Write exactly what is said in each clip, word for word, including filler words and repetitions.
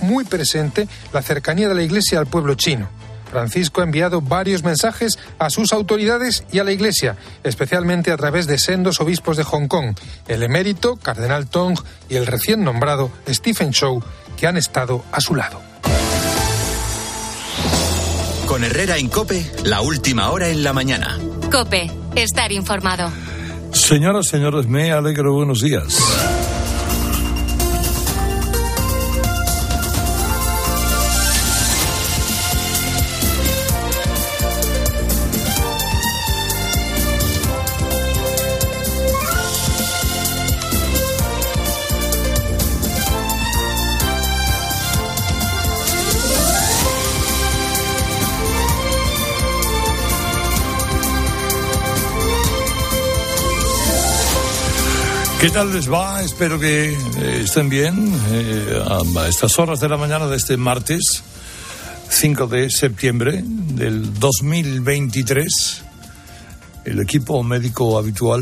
muy presente la cercanía de la Iglesia al pueblo chino. Francisco ha enviado varios mensajes a sus autoridades y a la Iglesia, especialmente a través de sendos obispos de Hong Kong, el emérito Cardenal Tong y el recién nombrado Stephen Chow, que han estado a su lado. Con Herrera en COPE, la última hora en la mañana. COPE, estar informado. Señoras, señores, me alegro, buenos días. ¿Qué tal les va? Espero que eh, estén bien eh, a estas horas de la mañana de este martes cinco de septiembre del dos mil veintitrés. El equipo médico habitual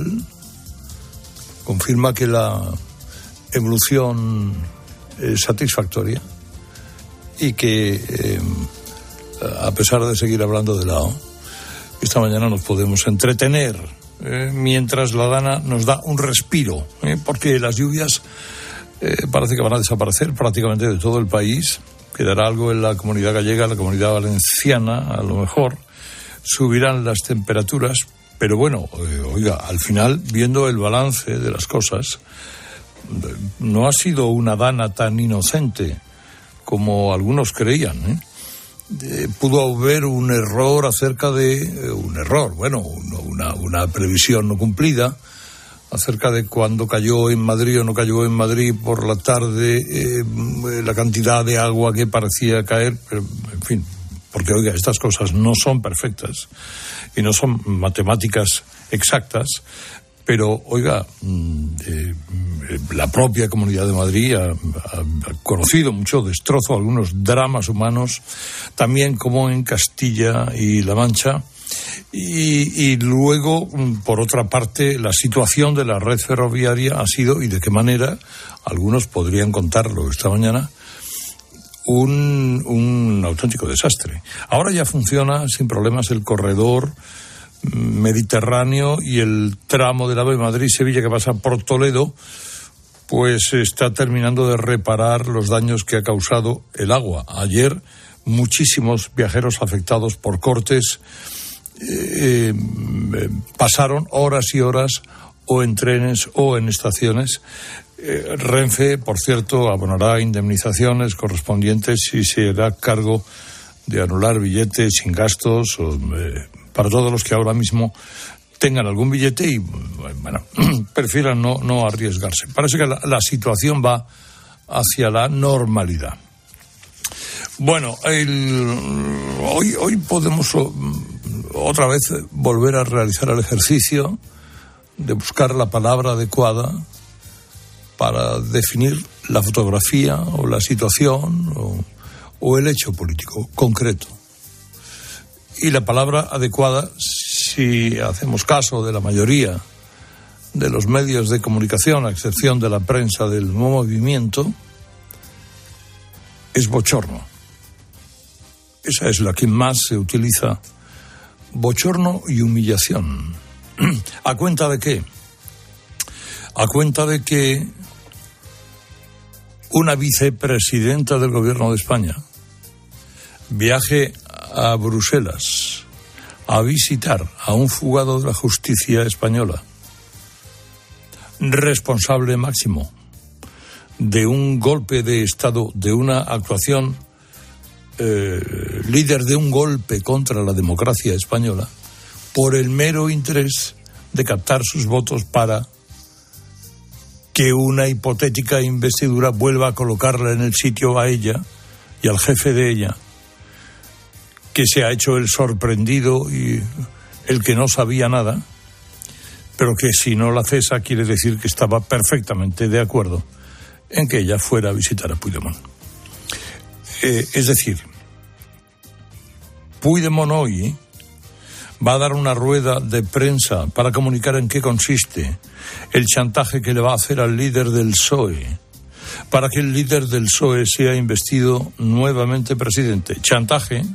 confirma que la evolución es satisfactoria y que eh, a pesar de seguir hablando de la O, esta mañana nos podemos entretener Eh, mientras la Dana nos da un respiro, eh, porque las lluvias eh, parece que van a desaparecer prácticamente de todo el país. Quedará algo en la comunidad gallega, la comunidad valenciana, a lo mejor subirán las temperaturas, pero bueno, eh, oiga, al final, viendo el balance de las cosas, no ha sido una Dana tan inocente como algunos creían, ¿eh? Eh, pudo haber un error acerca de eh, un error, bueno, una, una previsión no cumplida acerca de cuándo cayó en Madrid o no cayó en Madrid por la tarde, eh, la cantidad de agua que parecía caer, pero, en fin, porque oiga, estas cosas no son perfectas y no son matemáticas exactas. Pero, oiga, eh, la propia Comunidad de Madrid ha, ha, ha conocido mucho destrozo, algunos dramas humanos, también como en Castilla y La Mancha. Y, y luego, por otra parte, la situación de la red ferroviaria ha sido, y de qué manera, algunos podrían contarlo esta mañana, un, un auténtico desastre. Ahora ya funciona sin problemas el corredor Mediterráneo y el tramo del AVE Madrid-Sevilla que pasa por Toledo, pues está terminando de reparar los daños que ha causado el agua. Ayer muchísimos viajeros afectados por cortes eh, eh, pasaron horas y horas o en trenes o en estaciones. Eh, Renfe, por cierto, abonará indemnizaciones correspondientes y se hará cargo de anular billetes sin gastos o, eh, para todos los que ahora mismo tengan algún billete y, bueno, prefieran no, no arriesgarse. Parece que la, la situación va hacia la normalidad. Bueno, el, hoy, hoy podemos o, otra vez volver a realizar el ejercicio de buscar la palabra adecuada para definir la fotografía o la situación o, o el hecho político concreto. Y la palabra adecuada, si hacemos caso de la mayoría de los medios de comunicación, a excepción de la prensa del movimiento, es bochorno. Esa es la que más se utiliza. Bochorno y humillación. ¿A cuenta de qué? A cuenta de que una vicepresidenta del gobierno de España viaje a Bruselas a visitar a un fugado de la justicia española, responsable máximo de un golpe de Estado, de una actuación, eh, líder de un golpe contra la democracia española, por el mero interés de captar sus votos para que una hipotética investidura vuelva a colocarla en el sitio a ella y al jefe de ella, que se ha hecho el sorprendido y el que no sabía nada, pero que si no la cesa quiere decir que estaba perfectamente de acuerdo en que ella fuera a visitar a Puigdemont. Eh, es decir, Puigdemont hoy va a dar una rueda de prensa para comunicar en qué consiste el chantaje que le va a hacer al líder del P S O E para que el líder del P S O E sea investido nuevamente presidente. Chantaje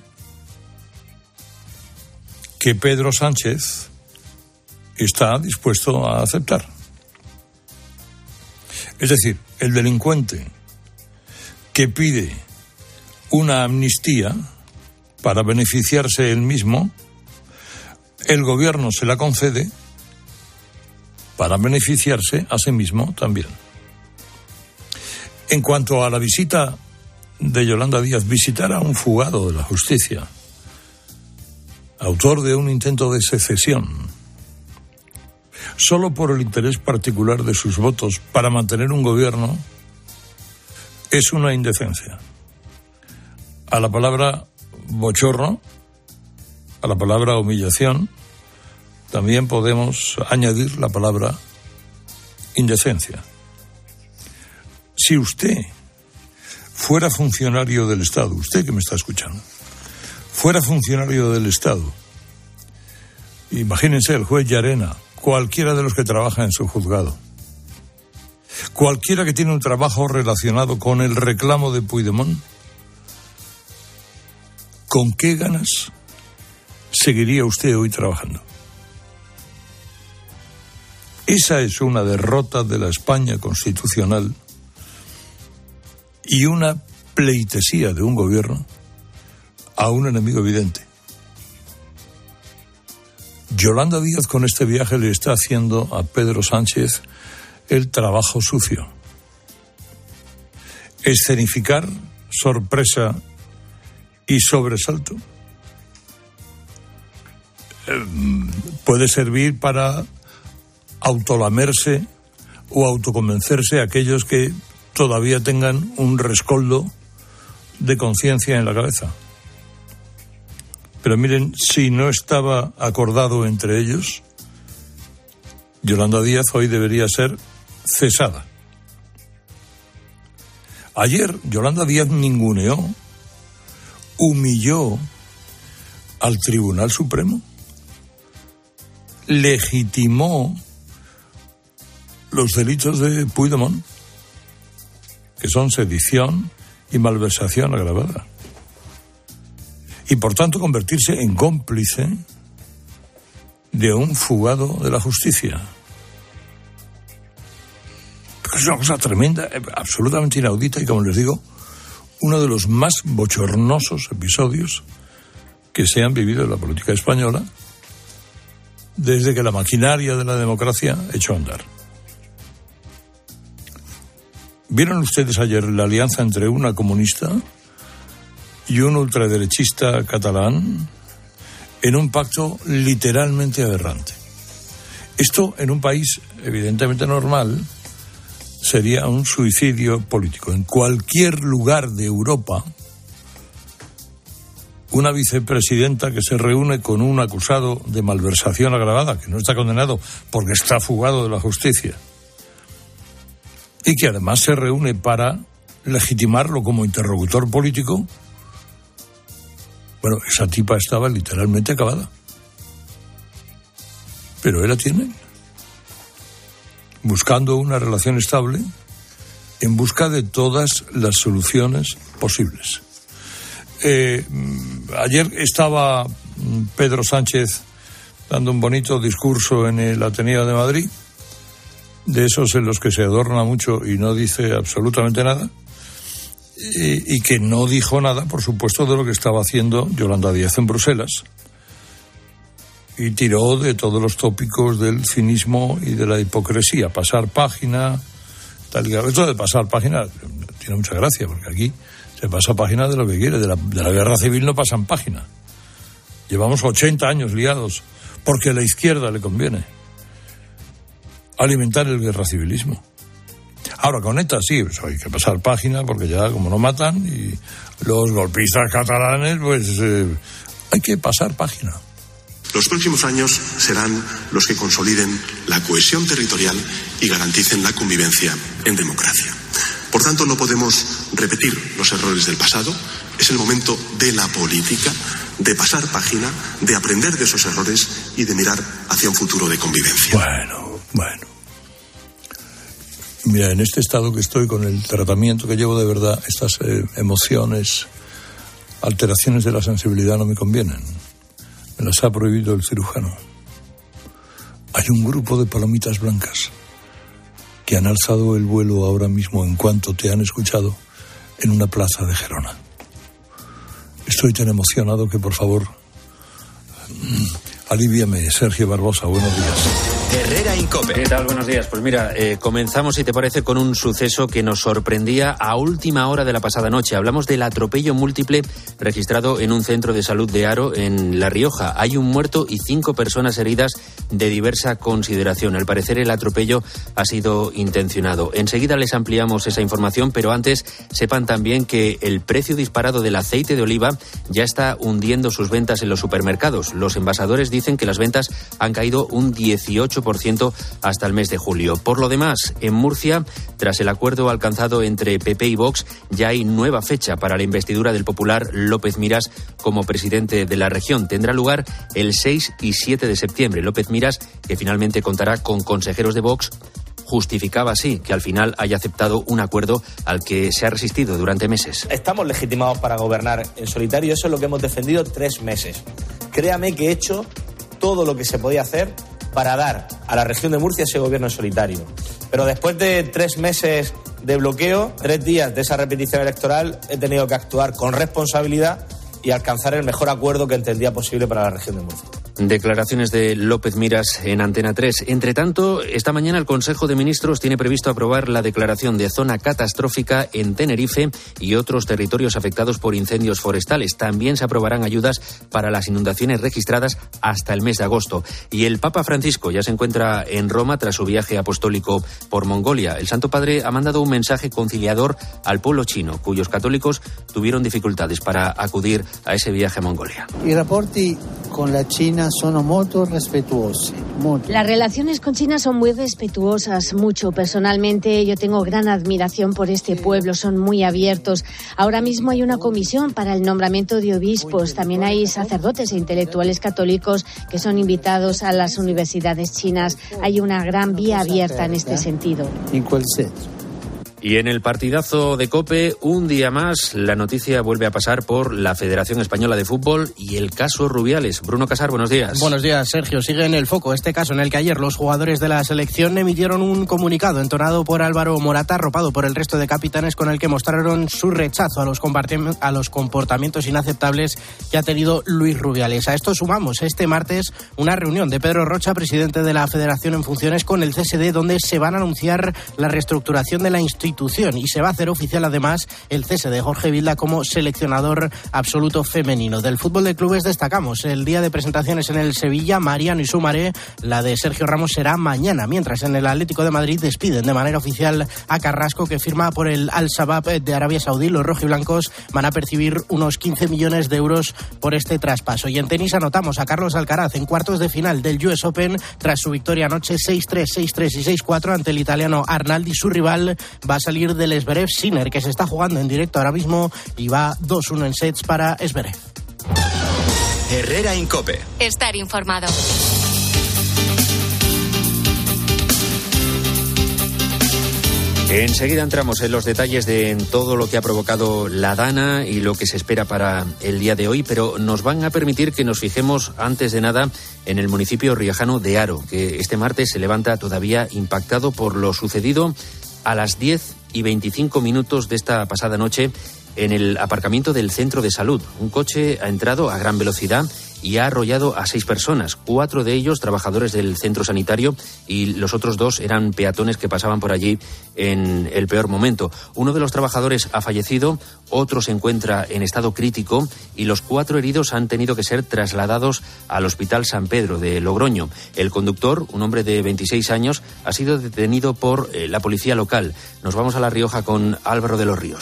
que Pedro Sánchez está dispuesto a aceptar. Es decir, el delincuente que pide una amnistía para beneficiarse él mismo, el gobierno se la concede para beneficiarse a sí mismo también. En cuanto a la visita de Yolanda Díaz, visitar a un fugado de la justicia, autor de un intento de secesión, solo por el interés particular de sus votos para mantener un gobierno, es una indecencia. A la palabra bochorno, a la palabra humillación, también podemos añadir la palabra indecencia. Si usted fuera funcionario del Estado, usted que me está escuchando, fuera funcionario del Estado, imagínense el juez Llarena, cualquiera de los que trabaja en su juzgado, cualquiera que tiene un trabajo relacionado con el reclamo de Puigdemont, ¿con qué ganas seguiría usted hoy trabajando? Esa es una derrota de la España constitucional y una pleitesía de un gobierno a un enemigo evidente. Yolanda Díaz con este viaje le está haciendo a Pedro Sánchez el trabajo sucio. Escenificar sorpresa y sobresalto. Eh, puede servir para autolamerse o autoconvencerse a aquellos que todavía tengan un rescoldo de conciencia en la cabeza. Pero miren, si no estaba acordado entre ellos, Yolanda Díaz hoy debería ser cesada. Ayer Yolanda Díaz ninguneó, humilló al Tribunal Supremo, legitimó los delitos de Puigdemont, que son sedición y malversación agravada, y por tanto convertirse en cómplice de un fugado de la justicia. Es una cosa tremenda, absolutamente inaudita y, como les digo, uno de los más bochornosos episodios que se han vivido en la política española desde que la maquinaria de la democracia echó a andar. ¿Vieron ustedes ayer la alianza entre una comunista y un ultraderechista catalán en un pacto literalmente aberrante? Esto, en un país evidentemente normal, sería un suicidio político. En cualquier lugar de Europa, una vicepresidenta que se reúne con un acusado de malversación agravada, que no está condenado porque está fugado de la justicia, y que además se reúne para legitimarlo como interlocutor político, bueno, esa tipa estaba literalmente acabada. Pero él la tiene, buscando una relación estable, en busca de todas las soluciones posibles. Eh, ayer estaba Pedro Sánchez dando un bonito discurso en el Ateneo de Madrid, de esos en los que se adorna mucho y no dice absolutamente nada, y, y que no dijo nada, por supuesto, de lo que estaba haciendo Yolanda Díaz en Bruselas, y tiró de todos los tópicos del cinismo y de la hipocresía, pasar página, tal y esto de pasar página tiene mucha gracia, porque aquí se pasa página de lo que quiere, de la, de la guerra civil no pasan página. Llevamos ochenta años liados, porque a la izquierda le conviene alimentar el guerra civilismo. Ahora, con ETA sí, pues hay que pasar página, porque ya como no matan, y los golpistas catalanes, pues eh, hay que pasar página. Los próximos años serán los que consoliden la cohesión territorial y garanticen la convivencia en democracia. Por tanto, no podemos repetir los errores del pasado. Es el momento de la política, de pasar página, de aprender de esos errores y de mirar hacia un futuro de convivencia. Bueno, bueno. Mira, en este estado que estoy, con el tratamiento que llevo, de verdad, estas eh, emociones, alteraciones de la sensibilidad no me convienen. Me las ha prohibido el cirujano. Hay un grupo de palomitas blancas que han alzado el vuelo ahora mismo en cuanto te han escuchado en una plaza de Gerona. Estoy tan emocionado que, por favor, alivíame, Sergio Barbosa. Buenos días. Herrera Incope. ¿Qué tal? Buenos días. Pues mira, eh, comenzamos, si te parece, con un suceso que nos sorprendía a última hora de la pasada noche. Hablamos del atropello múltiple registrado en un centro de salud de Haro, en La Rioja. Hay un muerto y cinco personas heridas de diversa consideración. Al parecer, el atropello ha sido intencionado. Enseguida les ampliamos esa información, pero antes sepan también que el precio disparado del aceite de oliva ya está hundiendo sus ventas en los supermercados. Los envasadores dicen que las ventas han caído un dieciocho por ciento hasta el mes de julio. Por lo demás, en Murcia, tras el acuerdo alcanzado entre P P y Vox, ya hay nueva fecha para la investidura del popular López Miras como presidente de la región. Tendrá lugar el seis y siete de septiembre. López Miras, que finalmente contará con consejeros de Vox, justificaba así que al final haya aceptado un acuerdo al que se ha resistido durante meses. Estamos legitimados para gobernar en solitario, eso es lo que hemos defendido tres meses. Créame que he hecho todo lo que se podía hacer para dar a la región de Murcia ese gobierno en solitario. Pero después de tres meses de bloqueo, tres días de esa repetición electoral, he tenido que actuar con responsabilidad y alcanzar el mejor acuerdo que entendía posible para la región de Murcia. Declaraciones de López Miras en Antena tres. Entre tanto, esta mañana el Consejo de Ministros tiene previsto aprobar la declaración de zona catastrófica en Tenerife y otros territorios afectados por incendios forestales. También se aprobarán ayudas para las inundaciones registradas hasta el mes de agosto. Y el Papa Francisco ya se encuentra en Roma tras su viaje apostólico por Mongolia. El Santo Padre ha mandado un mensaje conciliador al pueblo chino, cuyos católicos tuvieron dificultades para acudir a ese viaje a Mongolia. I rapporti con la China sono molto respetuosi. Molto. Las relaciones con China son muy respetuosas, mucho. Personalmente yo tengo gran admiración por este pueblo, son muy abiertos. Ahora mismo hay una comisión para el nombramiento de obispos. También hay sacerdotes e intelectuales católicos que son invitados a las universidades chinas. Hay una gran vía abierta en este sentido. In quel senso. Y en el partidazo de COPE, un día más, la noticia vuelve a pasar por la Federación Española de Fútbol y el caso Rubiales. Bruno Casar, buenos días. Buenos días, Sergio. Sigue en el foco este caso en el que ayer los jugadores de la selección emitieron un comunicado entonado por Álvaro Morata, arropado por el resto de capitanes, con el que mostraron su rechazo a los, a los comportamientos inaceptables que ha tenido Luis Rubiales. A esto sumamos este martes una reunión de Pedro Rocha, presidente de la Federación en funciones, con el C S D, donde se van a anunciar la reestructuración de la institución y se va a hacer oficial además el cese de Jorge Vilda como seleccionador absoluto femenino. Del fútbol de clubes destacamos el día de presentaciones en el Sevilla, Mariano y Sumaré. La de Sergio Ramos será mañana, mientras en el Atlético de Madrid despiden de manera oficial a Carrasco, que firma por el Al-Shabaab de Arabia Saudí. Los rojiblancos van a percibir unos quince millones de euros por este traspaso. Y en tenis anotamos a Carlos Alcaraz en cuartos de final del U S Open tras su victoria anoche seis tres, seis tres y seis cuatro ante el italiano Arnaldi. Su rival va a salir del Zverev Sinner, que se está jugando en directo ahora mismo y va dos uno en sets para Zverev. Herrera Incope. Estar informado. Enseguida entramos en los detalles de todo lo que ha provocado la Dana y lo que se espera para el día de hoy, pero nos van a permitir que nos fijemos antes de nada en el municipio riojano de Haro, que este martes se levanta todavía impactado por lo sucedido a las diez y veinticinco minutos de esta pasada noche en el aparcamiento del centro de salud. Un coche ha entrado a gran velocidad y ha arrollado a seis personas, cuatro de ellos trabajadores del centro sanitario y los otros dos eran peatones que pasaban por allí en el peor momento. Uno de los trabajadores ha fallecido, otro se encuentra en estado crítico y los cuatro heridos han tenido que ser trasladados al Hospital San Pedro de Logroño. El conductor, un hombre de veintiséis años, ha sido detenido por eh, la policía local. Nos vamos a La Rioja con Álvaro de los Ríos.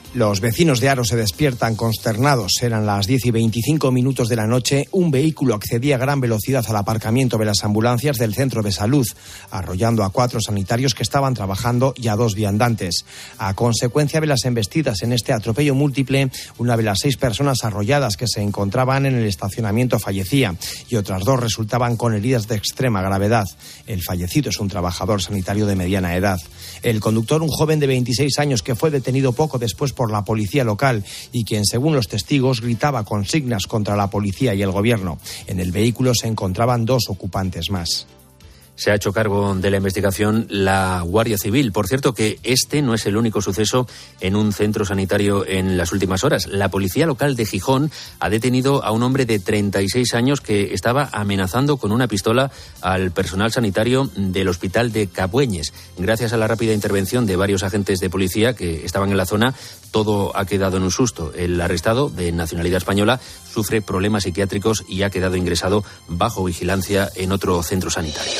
Los vecinos de Aro se despiertan consternados. Eran las diez y veinticinco minutos de la noche. Un vehículo accedía a gran velocidad al aparcamiento de las ambulancias del centro de salud, arrollando a cuatro sanitarios que estaban trabajando y a dos viandantes. A consecuencia de las embestidas en este atropello múltiple, una de las seis personas arrolladas que se encontraban en el estacionamiento fallecía y otras dos resultaban con heridas de extrema gravedad. El fallecido es un trabajador sanitario de mediana edad. El conductor, un joven de veintiséis años que fue detenido poco después por la policía local y quien, según los testigos, gritaba consignas contra la policía y el gobierno. En el vehículo se encontraban dos ocupantes más. Se ha hecho cargo de la investigación la Guardia Civil. Por cierto, que este no es el único suceso en un centro sanitario en las últimas horas. La policía local de Gijón ha detenido a un hombre de treinta y seis años que estaba amenazando con una pistola al personal sanitario del hospital de Cabueñes. Gracias a la rápida intervención de varios agentes de policía que estaban en la zona, todo ha quedado en un susto. El arrestado, de nacionalidad española, sufre problemas psiquiátricos y ha quedado ingresado bajo vigilancia en otro centro sanitario.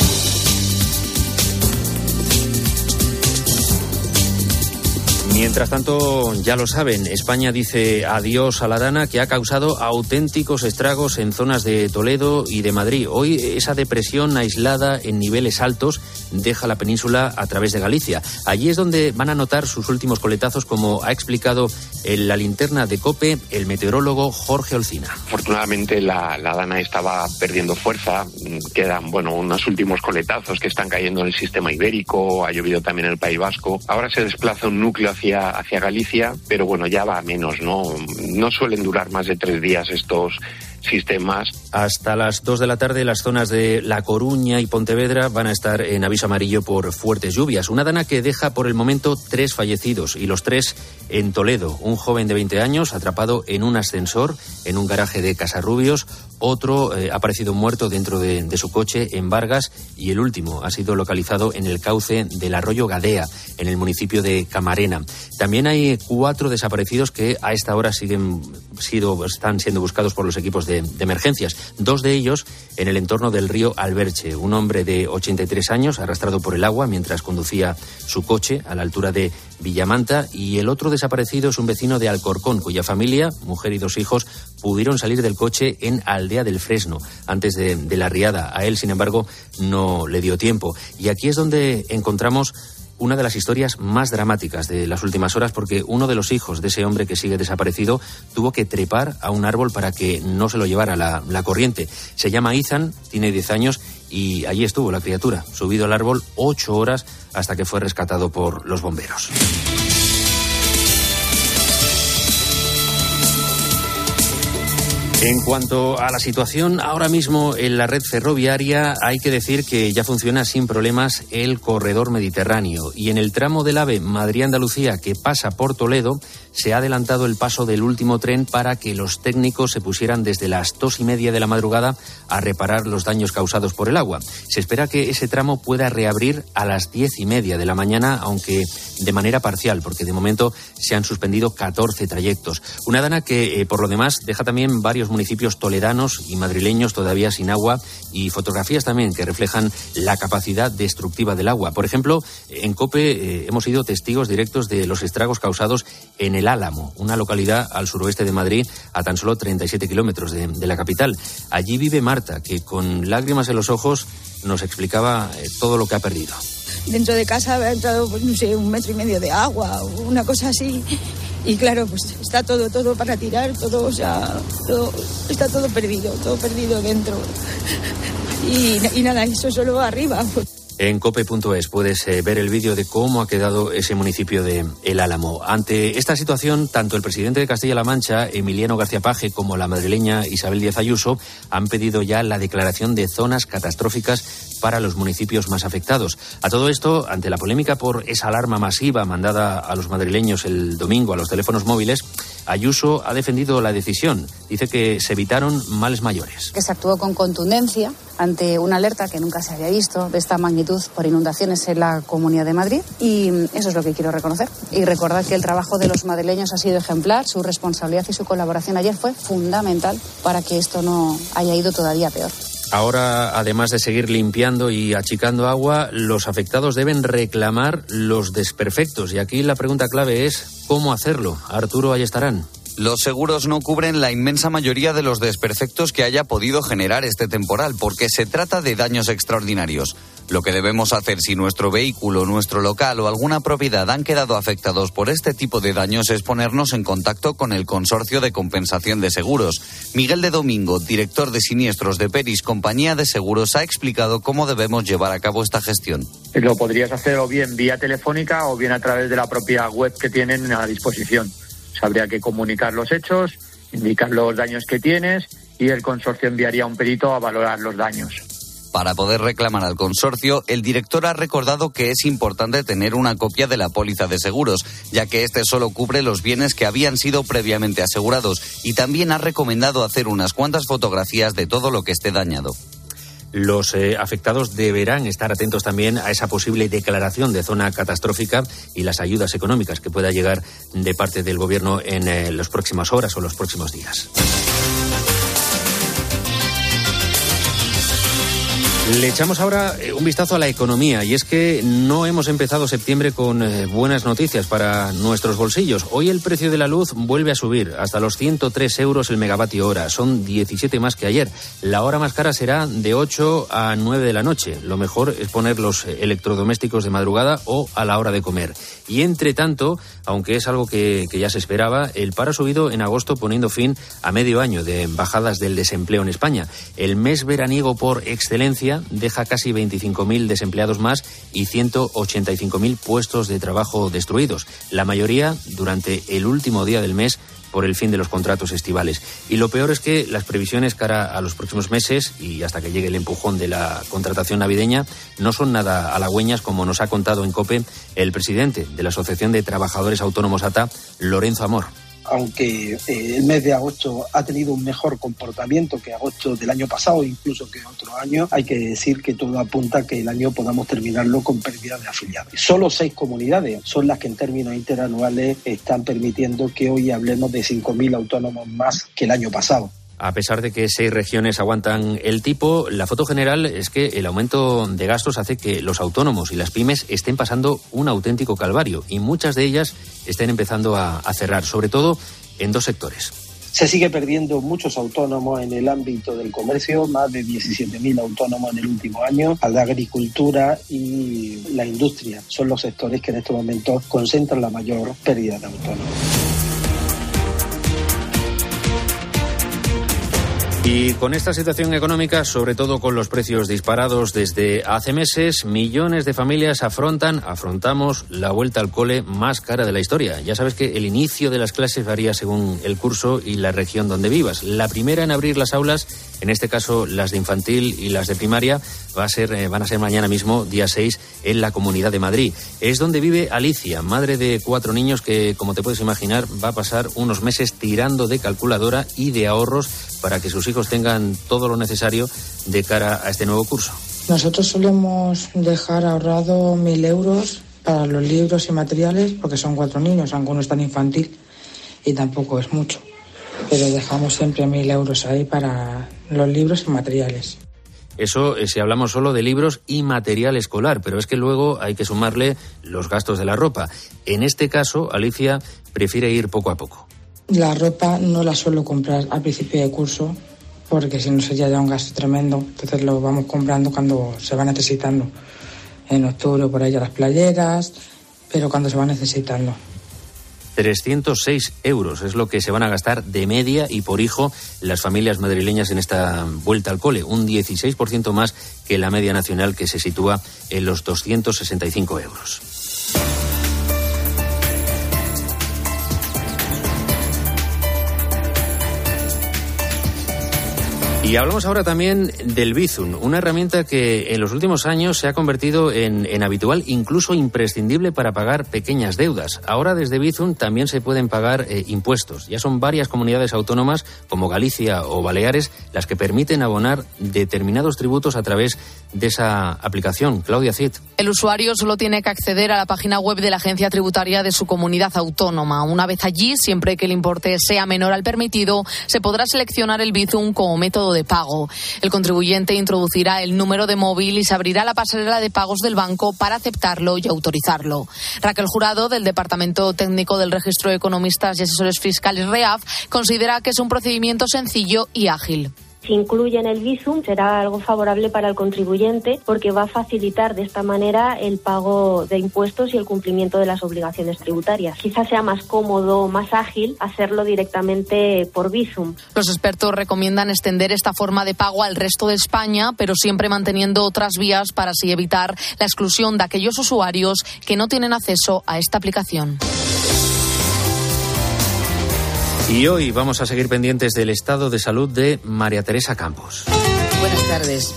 Mientras tanto, ya lo saben, España dice adiós a la Dana, que ha causado auténticos estragos en zonas de Toledo y de Madrid. Hoy esa depresión aislada en niveles altos deja la península a través de Galicia. Allí es donde van a notar sus últimos coletazos, como ha explicado en la linterna de COPE el meteorólogo Jorge Olcina. Afortunadamente la, la Dana estaba perdiendo fuerza, quedan bueno unos últimos coletazos que están cayendo en el sistema ibérico, ha llovido también en el País Vasco. Ahora se desplaza un núcleo hacia Hacia, hacia Galicia, pero bueno, ya va a menos, ¿no? No suelen durar más de tres días estos sistemas. Hasta las dos de la tarde las zonas de La Coruña y Pontevedra van a estar en aviso amarillo por fuertes lluvias. Una Dana que deja por el momento tres fallecidos y los tres en Toledo. Un joven de veinte años atrapado en un ascensor en un garaje de Casarrubios. Otro eh, ha aparecido muerto dentro de, de su coche en Vargas y el último ha sido localizado en el cauce del arroyo Gadea, en el municipio de Camarena. También hay cuatro desaparecidos que a esta hora siguen sido, están siendo buscados por los equipos de, de emergencias. Dos de ellos en el entorno del río Alberche. Un hombre de ochenta y tres años arrastrado por el agua mientras conducía su coche a la altura de Villamanta, y el otro desaparecido es un vecino de Alcorcón, cuya familia, mujer y dos hijos, pudieron salir del coche en Aldea del Fresno antes de, de la riada. A él, sin embargo, no le dio tiempo. Y aquí es donde encontramos una de las historias más dramáticas de las últimas horas, porque uno de los hijos de ese hombre que sigue desaparecido tuvo que trepar a un árbol para que no se lo llevara la, la corriente. Se llama Ethan, tiene diez años y allí estuvo la criatura, subido al árbol ocho horas hasta que fue rescatado por los bomberos. En cuanto a la situación ahora mismo en la red ferroviaria, hay que decir que ya funciona sin problemas el corredor mediterráneo, y en el tramo del AVE Madrid-Andalucía que pasa por Toledo se ha adelantado el paso del último tren para que los técnicos se pusieran desde las dos y media de la madrugada a reparar los daños causados por el agua. Se espera que ese tramo pueda reabrir a las diez y media de la mañana, aunque de manera parcial, porque de momento se han suspendido catorce trayectos. Una Dana que, eh, por lo demás, deja también varios municipios toledanos y madrileños todavía sin agua, y fotografías también que reflejan la capacidad destructiva del agua. Por ejemplo, en COPE eh, hemos sido testigos directos de los estragos causados en el Álamo, una localidad al suroeste de Madrid, a tan solo treinta y siete kilómetros de, de la capital. Allí vive Marta, que con lágrimas en los ojos nos explicaba eh, todo lo que ha perdido. Dentro de casa ha entrado, pues no sé, un metro y medio de agua, una cosa así. Y claro, pues está todo, todo para tirar, todo, o sea, todo, está todo perdido, todo perdido dentro. Y, y nada, eso solo arriba. En cope punto es puedes eh, ver el vídeo de cómo ha quedado ese municipio de El Álamo. Ante esta situación, tanto el presidente de Castilla-La Mancha, Emiliano García Paje, como la madrileña Isabel Díaz Ayuso han pedido ya la declaración de zonas catastróficas para los municipios más afectados. A todo esto, ante la polémica por esa alarma masiva mandada a los madrileños el domingo a los teléfonos móviles, Ayuso ha defendido la decisión. Dice que se evitaron males mayores. Que se actuó con contundencia ante una alerta que nunca se había visto de esta magnitud por inundaciones en la Comunidad de Madrid, y eso es lo que quiero reconocer. Y recordar que el trabajo de los madrileños ha sido ejemplar, su responsabilidad y su colaboración ayer fue fundamental para que esto no haya ido todavía peor. Ahora, además de seguir limpiando y achicando agua, los afectados deben reclamar los desperfectos. Y aquí la pregunta clave es: ¿Cómo hacerlo? Arturo Ayestarán. Los seguros no cubren la inmensa mayoría de los desperfectos que haya podido generar este temporal, porque se trata de daños extraordinarios. Lo que debemos hacer si nuestro vehículo, nuestro local o alguna propiedad han quedado afectados por este tipo de daños es ponernos en contacto con el Consorcio de Compensación de Seguros. Miguel de Domingo, director de siniestros de Peris, compañía de seguros, ha explicado cómo debemos llevar a cabo esta gestión. Lo podrías hacer o bien vía telefónica o bien a través de la propia web que tienen a disposición. Habría que comunicar los hechos, indicar los daños que tienes y el consorcio enviaría a un perito a valorar los daños. Para poder reclamar al consorcio, el director ha recordado que es importante tener una copia de la póliza de seguros, ya que este solo cubre los bienes que habían sido previamente asegurados, y también ha recomendado hacer unas cuantas fotografías de todo lo que esté dañado. Los eh, afectados deberán estar atentos también a esa posible declaración de zona catastrófica y las ayudas económicas que pueda llegar de parte del Gobierno en eh, las próximas horas o los próximos días. Le echamos ahora un vistazo a la economía, y es que no hemos empezado septiembre con eh, buenas noticias para nuestros bolsillos. Hoy el precio de la luz vuelve a subir hasta los ciento tres euros el megavatio hora, son diecisiete más que ayer. La hora más cara será de ocho a nueve de la noche. Lo mejor es poner los electrodomésticos de madrugada o a la hora de comer. Y entre tanto, aunque es algo que, que ya se esperaba, el paro ha subido en agosto, poniendo fin a medio año de bajadas del desempleo en España. El mes veraniego por excelencia deja casi veinticinco mil desempleados más y ciento ochenta y cinco mil puestos de trabajo destruidos, la mayoría durante el último día del mes por el fin de los contratos estivales. Y lo peor es que las previsiones cara a los próximos meses y hasta que llegue el empujón de la contratación navideña no son nada halagüeñas, como nos ha contado en COPE el presidente de la Asociación de Trabajadores Autónomos A T A, Lorenzo Amor. Aunque eh, el mes de agosto ha tenido un mejor comportamiento que agosto del año pasado, incluso que otro año, hay que decir que todo apunta a que el año podamos terminarlo con pérdida de afiliados. Solo seis comunidades son las que en términos interanuales están permitiendo que hoy hablemos de cinco mil autónomos más que el año pasado. A pesar de que seis regiones aguantan el tipo, la foto general es que el aumento de gastos hace que los autónomos y las pymes estén pasando un auténtico calvario, y muchas de ellas estén empezando a, a cerrar, sobre todo en dos sectores. Se sigue perdiendo muchos autónomos en el ámbito del comercio, más de diecisiete mil autónomos en el último año. La agricultura y la industria son los sectores que en estos momentos concentran la mayor pérdida de autónomos. Y con esta situación económica, sobre todo con los precios disparados desde hace meses, millones de familias afrontan, afrontamos la vuelta al cole más cara de la historia. Ya sabes que el inicio de las clases varía según el curso y la región donde vivas. La primera en abrir las aulas, en este caso las de infantil y las de primaria, va a ser, eh, van a ser mañana mismo, día seis, en la Comunidad de Madrid. Es donde vive Alicia, madre de cuatro niños que, como te puedes imaginar, va a pasar unos meses tirando de calculadora y de ahorros para que sus hijos tengan todo lo necesario de cara a este nuevo curso. Nosotros solemos dejar ahorrado mil euros para los libros y materiales, porque son cuatro niños, aunque uno está en infantil y tampoco es mucho. Pero dejamos siempre mil euros ahí para los libros y materiales. Eso eh, si hablamos solo de libros y material escolar, pero es que luego hay que sumarle los gastos de la ropa. En este caso, Alicia prefiere ir poco a poco. La ropa no la suelo comprar al principio de curso, porque si no sería ya un gasto tremendo. Entonces lo vamos comprando cuando se va necesitando. En octubre por ahí a las playeras, pero cuando se va necesitando. trescientos seis euros es lo que se van a gastar de media y por hijo las familias madrileñas en esta vuelta al cole, un dieciséis por ciento más que la media nacional, que se sitúa en los doscientos sesenta y cinco euros. Y hablamos ahora también del Bizum, una herramienta que en los últimos años se ha convertido en, en habitual, incluso imprescindible para pagar pequeñas deudas. Ahora desde Bizum también se pueden pagar eh, impuestos. Ya son varias comunidades autónomas, como Galicia o Baleares, las que permiten abonar determinados tributos a través de esa aplicación. Claudia Cid. El usuario solo tiene que acceder a la página web de la agencia tributaria de su comunidad autónoma. Una vez allí, siempre que el importe sea menor al permitido, se podrá seleccionar el Bizum como método de pago. El contribuyente introducirá el número de móvil y se abrirá la pasarela de pagos del banco para aceptarlo y autorizarlo. Raquel Jurado, del Departamento Técnico del Registro de Economistas y Asesores Fiscales REAF, considera que es un procedimiento sencillo y ágil. Si incluyen el Bizum, será algo favorable para el contribuyente porque va a facilitar de esta manera el pago de impuestos y el cumplimiento de las obligaciones tributarias. Quizás sea más cómodo, más ágil hacerlo directamente por Bizum. Los expertos recomiendan extender esta forma de pago al resto de España, pero siempre manteniendo otras vías para así evitar la exclusión de aquellos usuarios que no tienen acceso a esta aplicación. Y hoy vamos a seguir pendientes del estado de salud de María Teresa Campos. Buenas tardes.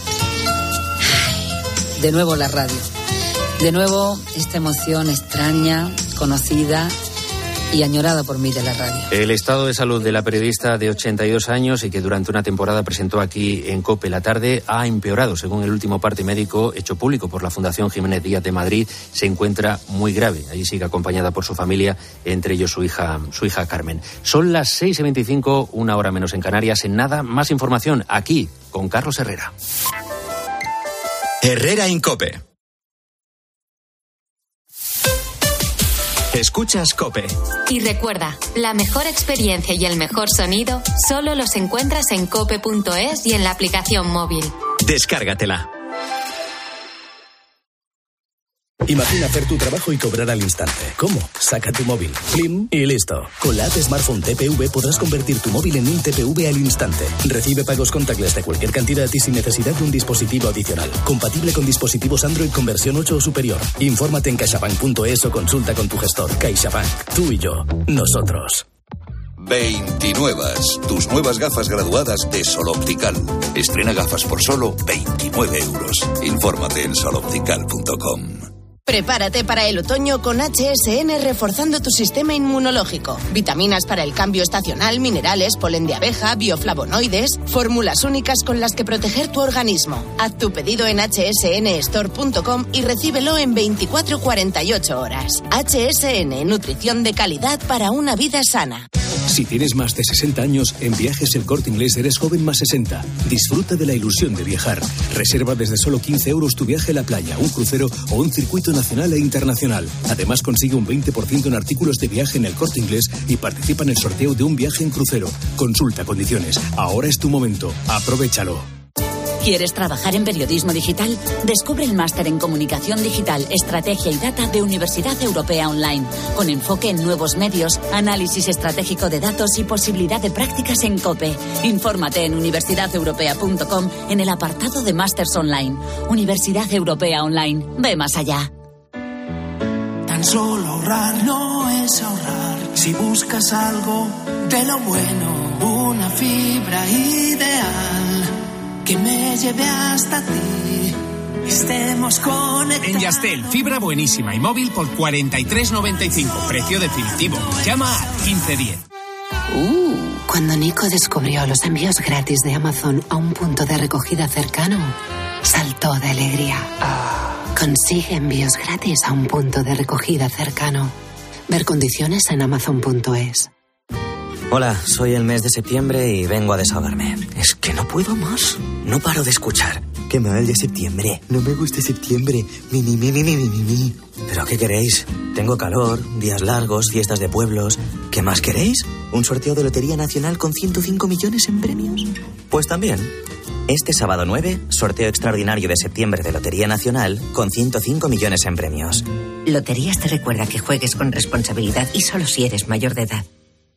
De nuevo la radio. De nuevo esta emoción extraña, conocida y añorada por mí de la radio. El estado de salud de la periodista de ochenta y dos años y que durante una temporada presentó aquí en COPE la tarde ha empeorado. Según el último parte médico hecho público por la Fundación Jiménez Díaz de Madrid, se encuentra muy grave. Allí sigue acompañada por su familia, entre ellos su hija, su hija Carmen. Son las seis y veinticinco, una hora menos en Canarias. En nada, más información aquí con Carlos Herrera. Herrera en COPE. Escuchas COPE. Y recuerda, la mejor experiencia y el mejor sonido solo los encuentras en cope punto es y en la aplicación móvil. Descárgatela. Imagina hacer tu trabajo y cobrar al instante. ¿Cómo? Saca tu móvil, plim y listo. Con la app Smartphone T P V podrás convertir tu móvil en un T P V al instante. Recibe pagos contactless de cualquier cantidad y sin necesidad de un dispositivo adicional. Compatible con dispositivos Android con versión ocho o superior. Infórmate en caixabank punto es o consulta con tu gestor. CaixaBank. Tú y yo. Nosotros. veintinuevas, tus nuevas gafas graduadas de Sol Optical. Estrena gafas por solo veintinueve euros. Infórmate en sol optical punto com. Prepárate para el otoño con H S N reforzando tu sistema inmunológico. Vitaminas para el cambio estacional, minerales, polen de abeja, bioflavonoides, fórmulas únicas con las que proteger tu organismo. Haz tu pedido en hache ese ene store punto com y recíbelo en veinticuatro a cuarenta y ocho horas. H S N, nutrición de calidad para una vida sana. Si tienes más de sesenta años, en Viajes El Corte Inglés eres joven más sesenta. Disfruta de la ilusión de viajar. Reserva desde solo quince euros tu viaje a la playa, un crucero o un circuito nacional e internacional. Además, consigue un veinte por ciento en artículos de viaje en El Corte Inglés y participa en el sorteo de un viaje en crucero. Consulta condiciones. Ahora es tu momento. Aprovéchalo. ¿Quieres trabajar en periodismo digital? Descubre el máster en Comunicación Digital, Estrategia y Data de Universidad Europea Online, con enfoque en nuevos medios, análisis estratégico de datos y posibilidad de prácticas en COPE. Infórmate en universidad europea punto com en el apartado de Másters Online. Universidad Europea Online. Ve más allá. Tan solo ahorrar no es ahorrar. Si buscas algo de lo bueno, una fibra ideal que me lleve hasta ti, estemos conectados. En Yastel, fibra buenísima y móvil por cuarenta y tres noventa y cinco. Precio definitivo. Llama al quince diez. Uh, cuando Nico descubrió los envíos gratis de Amazon a un punto de recogida cercano, saltó de alegría. Consigue envíos gratis a un punto de recogida cercano. Ver condiciones en amazon punto es. Hola, soy el mes de septiembre y vengo a desahogarme. Es que no puedo más. No paro de escuchar. Qué mal de septiembre. No me gusta septiembre. Mi, mi, mi, mi, mi, mi, mi. ¿Pero qué queréis? Tengo calor, días largos, fiestas de pueblos. ¿Qué más queréis? ¿Un sorteo de Lotería Nacional con ciento cinco millones en premios? Pues también. Este sábado nueve, sorteo extraordinario de septiembre de Lotería Nacional con ciento cinco millones en premios. Loterías te recuerda que juegues con responsabilidad y solo si eres mayor de edad.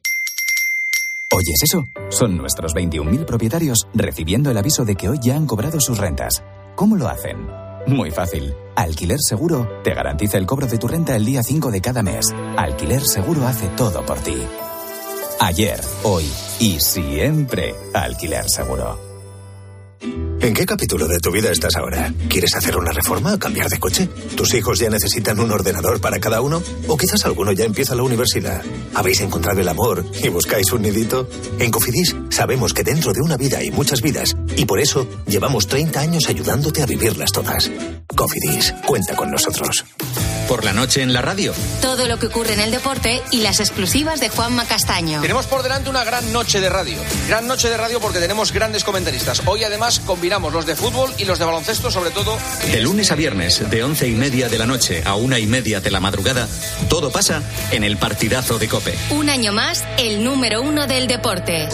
¿Oyes eso? Son nuestros veintiún mil propietarios recibiendo el aviso de que hoy ya han cobrado sus rentas. ¿Cómo lo hacen? Muy fácil. Alquiler Seguro te garantiza el cobro de tu renta el día cinco de cada mes. Alquiler Seguro hace todo por ti. Ayer, hoy y siempre Alquiler Seguro. ¿En qué capítulo de tu vida estás ahora? ¿Quieres hacer una reforma o cambiar de coche? ¿Tus hijos ya necesitan un ordenador para cada uno? ¿O quizás alguno ya empieza la universidad? ¿Habéis encontrado el amor y buscáis un nidito? En Cofidis sabemos que dentro de una vida hay muchas vidas y por eso llevamos treinta años ayudándote a vivirlas todas. Cofidis, cuenta con nosotros. Por la noche en la radio. Todo lo que ocurre en el deporte y las exclusivas de Juanma Castaño. Tenemos por delante una gran noche de radio. Gran noche de radio porque tenemos grandes comentaristas. Hoy además combinamos los de fútbol y los de baloncesto, sobre todo. De lunes a viernes, de once y media de la noche a una y media de la madrugada, todo pasa en el partidazo de COPE. Un año más, el número uno del deporte.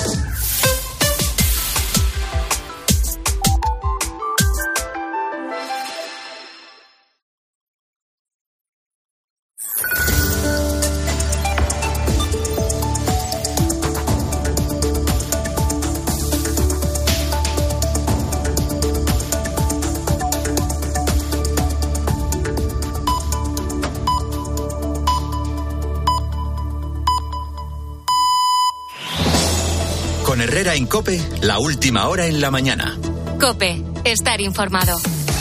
Con Herrera en COPE, la última hora en la mañana. COPE, estar informado.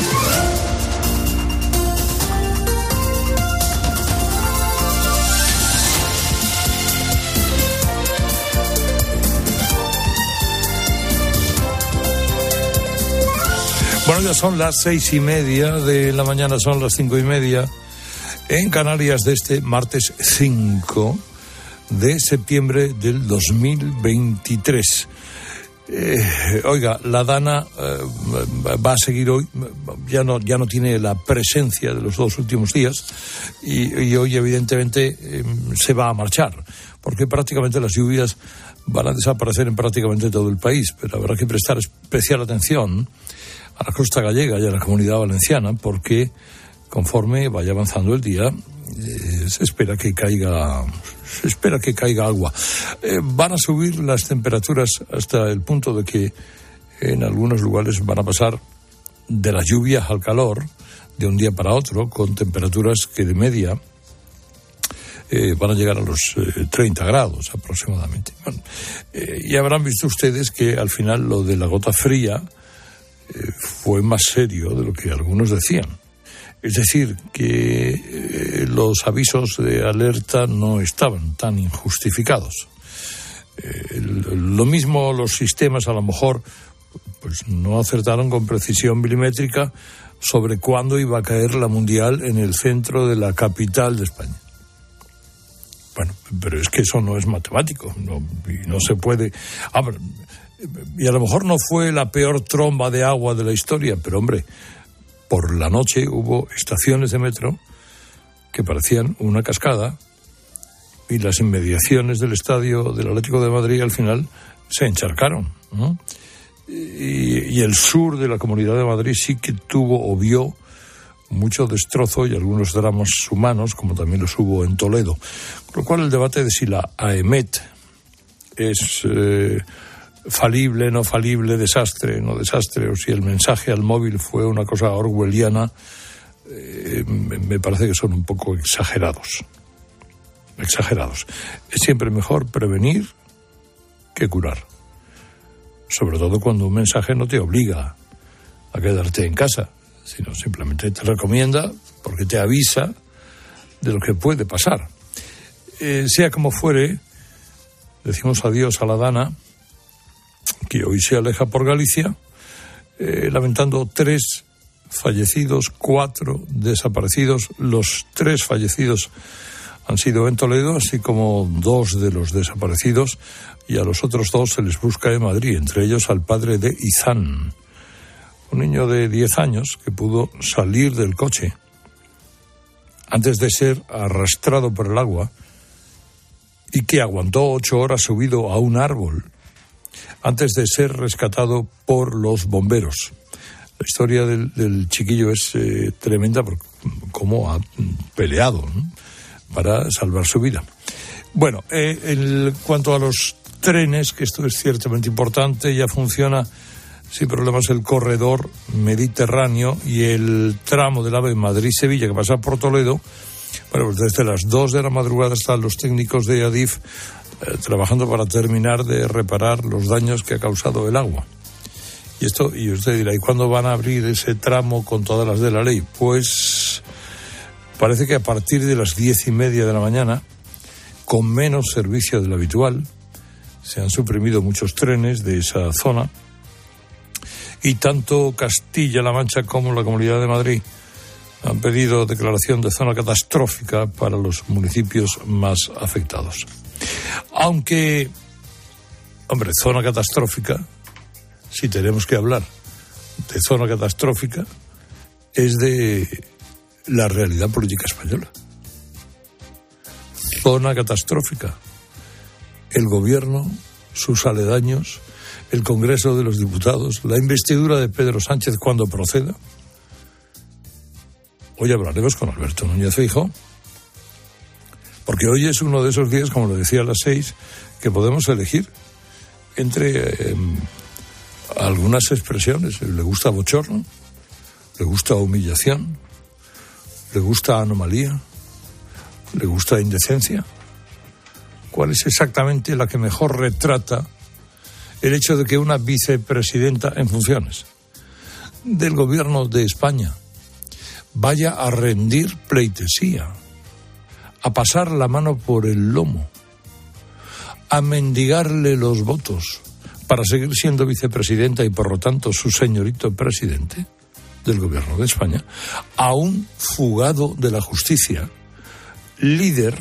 Bueno, ya son las seis y media de la mañana, son las cinco y media en Canarias de este martes cinco de septiembre del dos mil veintitrés. Eh, oiga, la Dana eh, va a seguir hoy, ya no, ya no tiene la presencia de los dos últimos días y, y hoy evidentemente eh, se va a marchar, porque prácticamente las lluvias van a desaparecer en prácticamente todo el país, pero habrá que prestar especial atención a la costa gallega y a la Comunidad Valenciana, porque conforme vaya avanzando el día eh, se espera que caiga se espera que caiga agua. Eh, van a subir las temperaturas hasta el punto de que en algunos lugares van a pasar de la lluvia al calor de un día para otro, con temperaturas que de media eh, van a llegar a los eh, treinta grados aproximadamente. Bueno, eh, y habrán visto ustedes que al final lo de la gota fría eh, fue más serio de lo que algunos decían. Es decir, que eh, los avisos de alerta no estaban tan injustificados. Eh, lo mismo los sistemas a lo mejor pues no acertaron con precisión milimétrica sobre cuándo iba a caer la Mundial en el centro de la capital de España. Bueno, pero es que eso no es matemático, no, y no se puede... Ah, pero, y a lo mejor no fue la peor tromba de agua de la historia, pero hombre... Por la noche hubo estaciones de metro que parecían una cascada y las inmediaciones del estadio del Atlético de Madrid al final se encharcaron, ¿no? Y, y el sur de la Comunidad de Madrid sí que tuvo o vio mucho destrozo y algunos dramas humanos, como también los hubo en Toledo. Con lo cual el debate de si la AEMET es... Eh, falible, no falible, desastre, no desastre, o si el mensaje al móvil fue una cosa orwelliana, eh, me parece que son un poco exagerados. Exagerados. Es siempre mejor prevenir que curar. Sobre todo cuando un mensaje no te obliga a quedarte en casa, sino simplemente te recomienda porque te avisa de lo que puede pasar. Eh, sea como fuere, decimos adiós a la Dana, que hoy se aleja por Galicia, eh, lamentando tres fallecidos, cuatro desaparecidos. Los tres fallecidos han sido en Toledo, así como dos de los desaparecidos, y a los otros dos se les busca en Madrid, entre ellos al padre de Izán, un niño de diez años que pudo salir del coche antes de ser arrastrado por el agua y que aguantó ocho horas subido a un árbol antes de ser rescatado por los bomberos. La historia del, del chiquillo es eh, tremenda por cómo ha peleado, ¿no?, para salvar su vida. Bueno, eh, en cuanto a los trenes, que esto es ciertamente importante, ya funciona sin problemas el corredor mediterráneo y el tramo del AVE Madrid-Sevilla que pasa por Toledo. Bueno, pues desde las dos de la madrugada están los técnicos de Adif Eh, trabajando para terminar de reparar los daños que ha causado el agua. Y esto, y usted dirá, ¿y cuándo van a abrir ese tramo con todas las de la ley? Pues parece que a partir de las diez y media de la mañana, con menos servicio del habitual, se han suprimido muchos trenes de esa zona y tanto Castilla-La Mancha como la Comunidad de Madrid Han pedido declaración de zona catastrófica para los municipios más afectados. Aunque, hombre, zona catastrófica, si tenemos que hablar de zona catastrófica, es de la realidad política española. Zona catastrófica. El gobierno, sus aledaños, el Congreso de los Diputados, la investidura de Pedro Sánchez cuando proceda. Hoy hablaremos con Alberto Núñez Feijóo, porque hoy es uno de esos días, como lo decía a las seis, que podemos elegir entre eh, algunas expresiones. Le gusta bochorno, le gusta humillación, le gusta anomalía, le gusta indecencia. ¿Cuál es exactamente la que mejor retrata el hecho de que una vicepresidenta en funciones del gobierno de España vaya a rendir pleitesía, a pasar la mano por el lomo, a mendigarle los votos para seguir siendo vicepresidenta y por lo tanto su señorito presidente del gobierno de España, a un fugado de la justicia, líder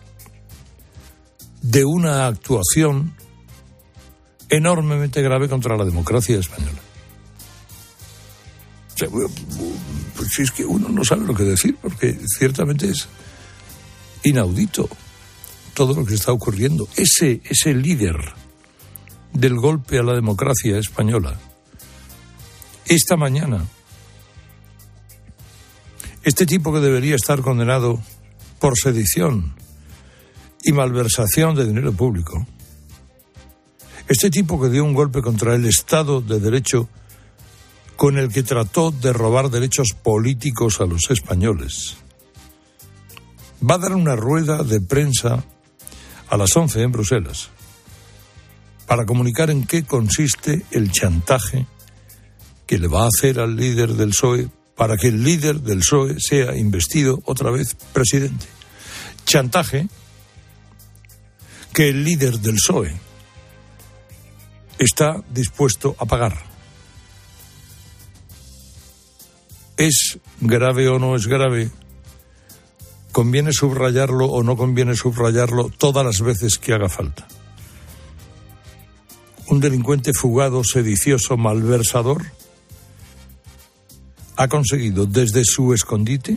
de una actuación enormemente grave contra la democracia española? O sea, pues si es que uno no sabe lo que decir, porque ciertamente es inaudito todo lo que está ocurriendo. Ese, ese líder del golpe a la democracia española, esta mañana, este tipo que debería estar condenado por sedición y malversación de dinero público, este tipo que dio un golpe contra el Estado de Derecho con el que trató de robar derechos políticos a los españoles, va a dar una rueda de prensa a las once en Bruselas para comunicar en qué consiste el chantaje que le va a hacer al líder del P S O E para que el líder del P S O E sea investido otra vez presidente. Chantaje que el líder del P S O E está dispuesto a pagar. ¿Es grave o no es grave? ¿Conviene subrayarlo o no conviene subrayarlo todas las veces que haga falta? Un delincuente fugado, sedicioso, malversador ha conseguido desde su escondite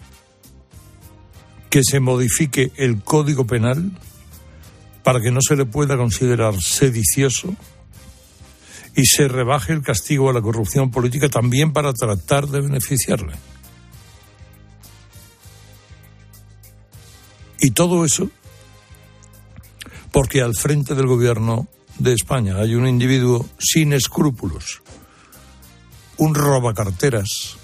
que se modifique el Código Penal para que no se le pueda considerar sedicioso y se rebaje el castigo a la corrupción política también para tratar de beneficiarle. Y todo eso porque al frente del gobierno de España hay un individuo sin escrúpulos, un robacarteras,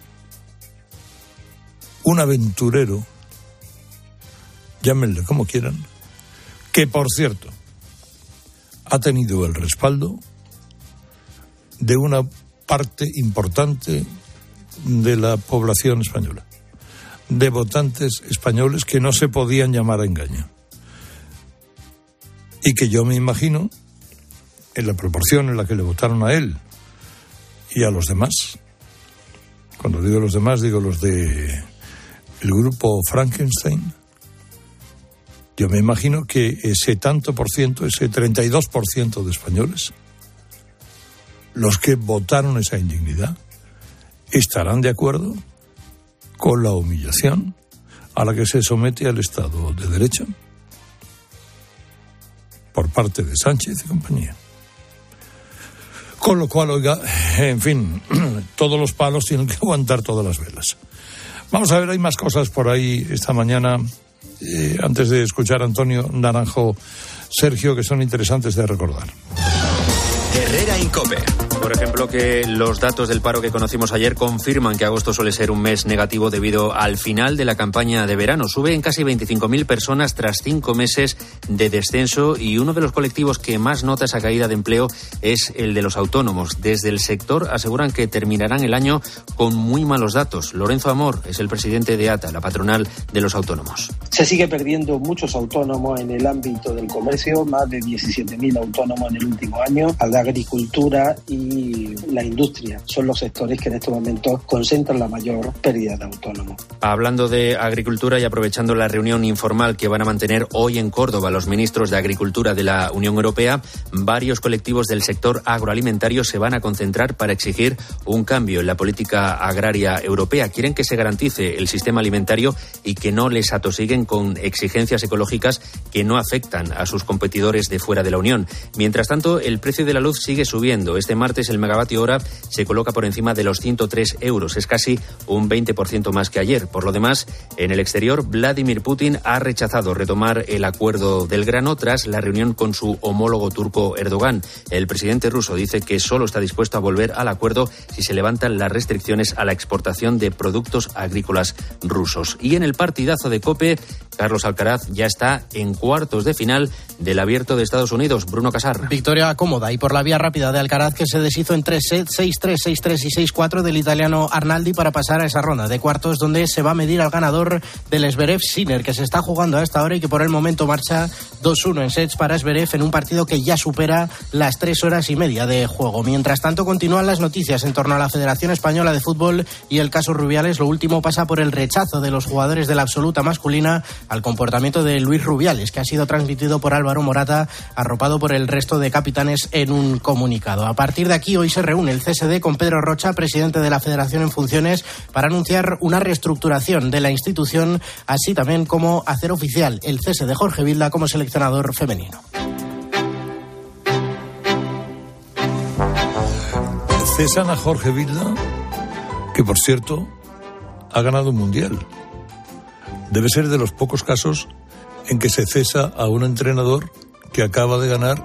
un aventurero, llámenle como quieran, que por cierto ha tenido el respaldo de una parte importante de la población española, de votantes españoles que no se podían llamar a engaño. Y que yo me imagino, en la proporción en la que le votaron a él y a los demás, cuando digo los demás, digo los de el grupo Frankenstein, yo me imagino que ese tanto por ciento, ese treinta y dos por ciento de españoles, los que votaron esa indignidad, estarán de acuerdo con la humillación a la que se somete al Estado de Derecho por parte de Sánchez y compañía. Con lo cual, oiga, en fin, todos los palos tienen que aguantar todas las velas. Vamos a ver, hay más cosas por ahí esta mañana, eh, antes de escuchar a Antonio Naranjo, Sergio, que son interesantes de recordar. Herrera Incope. Por ejemplo, que los datos del paro que conocimos ayer confirman que agosto suele ser un mes negativo debido al final de la campaña de verano. Sube en casi veinticinco mil personas tras cinco meses de descenso y uno de los colectivos que más nota esa caída de empleo es el de los autónomos. Desde el sector aseguran que terminarán el año con muy malos datos. Lorenzo Amor es el presidente de A T A, la patronal de los autónomos. Se sigue perdiendo muchos autónomos en el ámbito del comercio, más de diecisiete mil autónomos en el último año. Al agricultura y la industria son los sectores que en estos momentos concentran la mayor pérdida de autónomos. Hablando de agricultura y aprovechando la reunión informal que van a mantener hoy en Córdoba los ministros de Agricultura de la Unión Europea, varios colectivos del sector agroalimentario se van a concentrar para exigir un cambio en la política agraria europea. Quieren que se garantice el sistema alimentario y que no les atosiguen con exigencias ecológicas que no afectan a sus competidores de fuera de la Unión. Mientras tanto, el precio de la luz sigue subiendo. Este martes el megavatio hora se coloca por encima de los ciento tres euros. Es casi un veinte por ciento más que ayer. Por lo demás, en el exterior, Vladimir Putin ha rechazado retomar el acuerdo del grano tras la reunión con su homólogo turco Erdogan. El presidente ruso dice que solo está dispuesto a volver al acuerdo si se levantan las restricciones a la exportación de productos agrícolas rusos. Y en el partidazo de COPE, Carlos Alcaraz ya está en cuartos de final del Abierto de Estados Unidos. Bruno Casar. Victoria cómoda y por la vía rápida de Alcaraz, que se deshizo en tres sets, seis tres, seis tres y seis cuatro del italiano Arnaldi para pasar a esa ronda de cuartos, donde se va a medir al ganador del Zverev-Sinner, que se está jugando a esta hora y que por el momento marcha dos uno en sets para Zverev en un partido que ya supera las tres horas y media de juego. Mientras tanto, continúan las noticias en torno a la Federación Española de Fútbol y el caso Rubiales. Lo último pasa por el rechazo de los jugadores de la absoluta masculina al comportamiento de Luis Rubiales, que ha sido transmitido por Álvaro Morata, arropado por el resto de capitanes en un comunicado. A partir de aquí, hoy se reúne el C S D con Pedro Rocha, presidente de la Federación en funciones, para anunciar una reestructuración de la institución, así también como hacer oficial el cese de Jorge Vilda como seleccionador femenino. Cesan a Jorge Vilda, que por cierto ha ganado un mundial. Debe ser de los pocos casos en que se cesa a un entrenador que acaba de ganar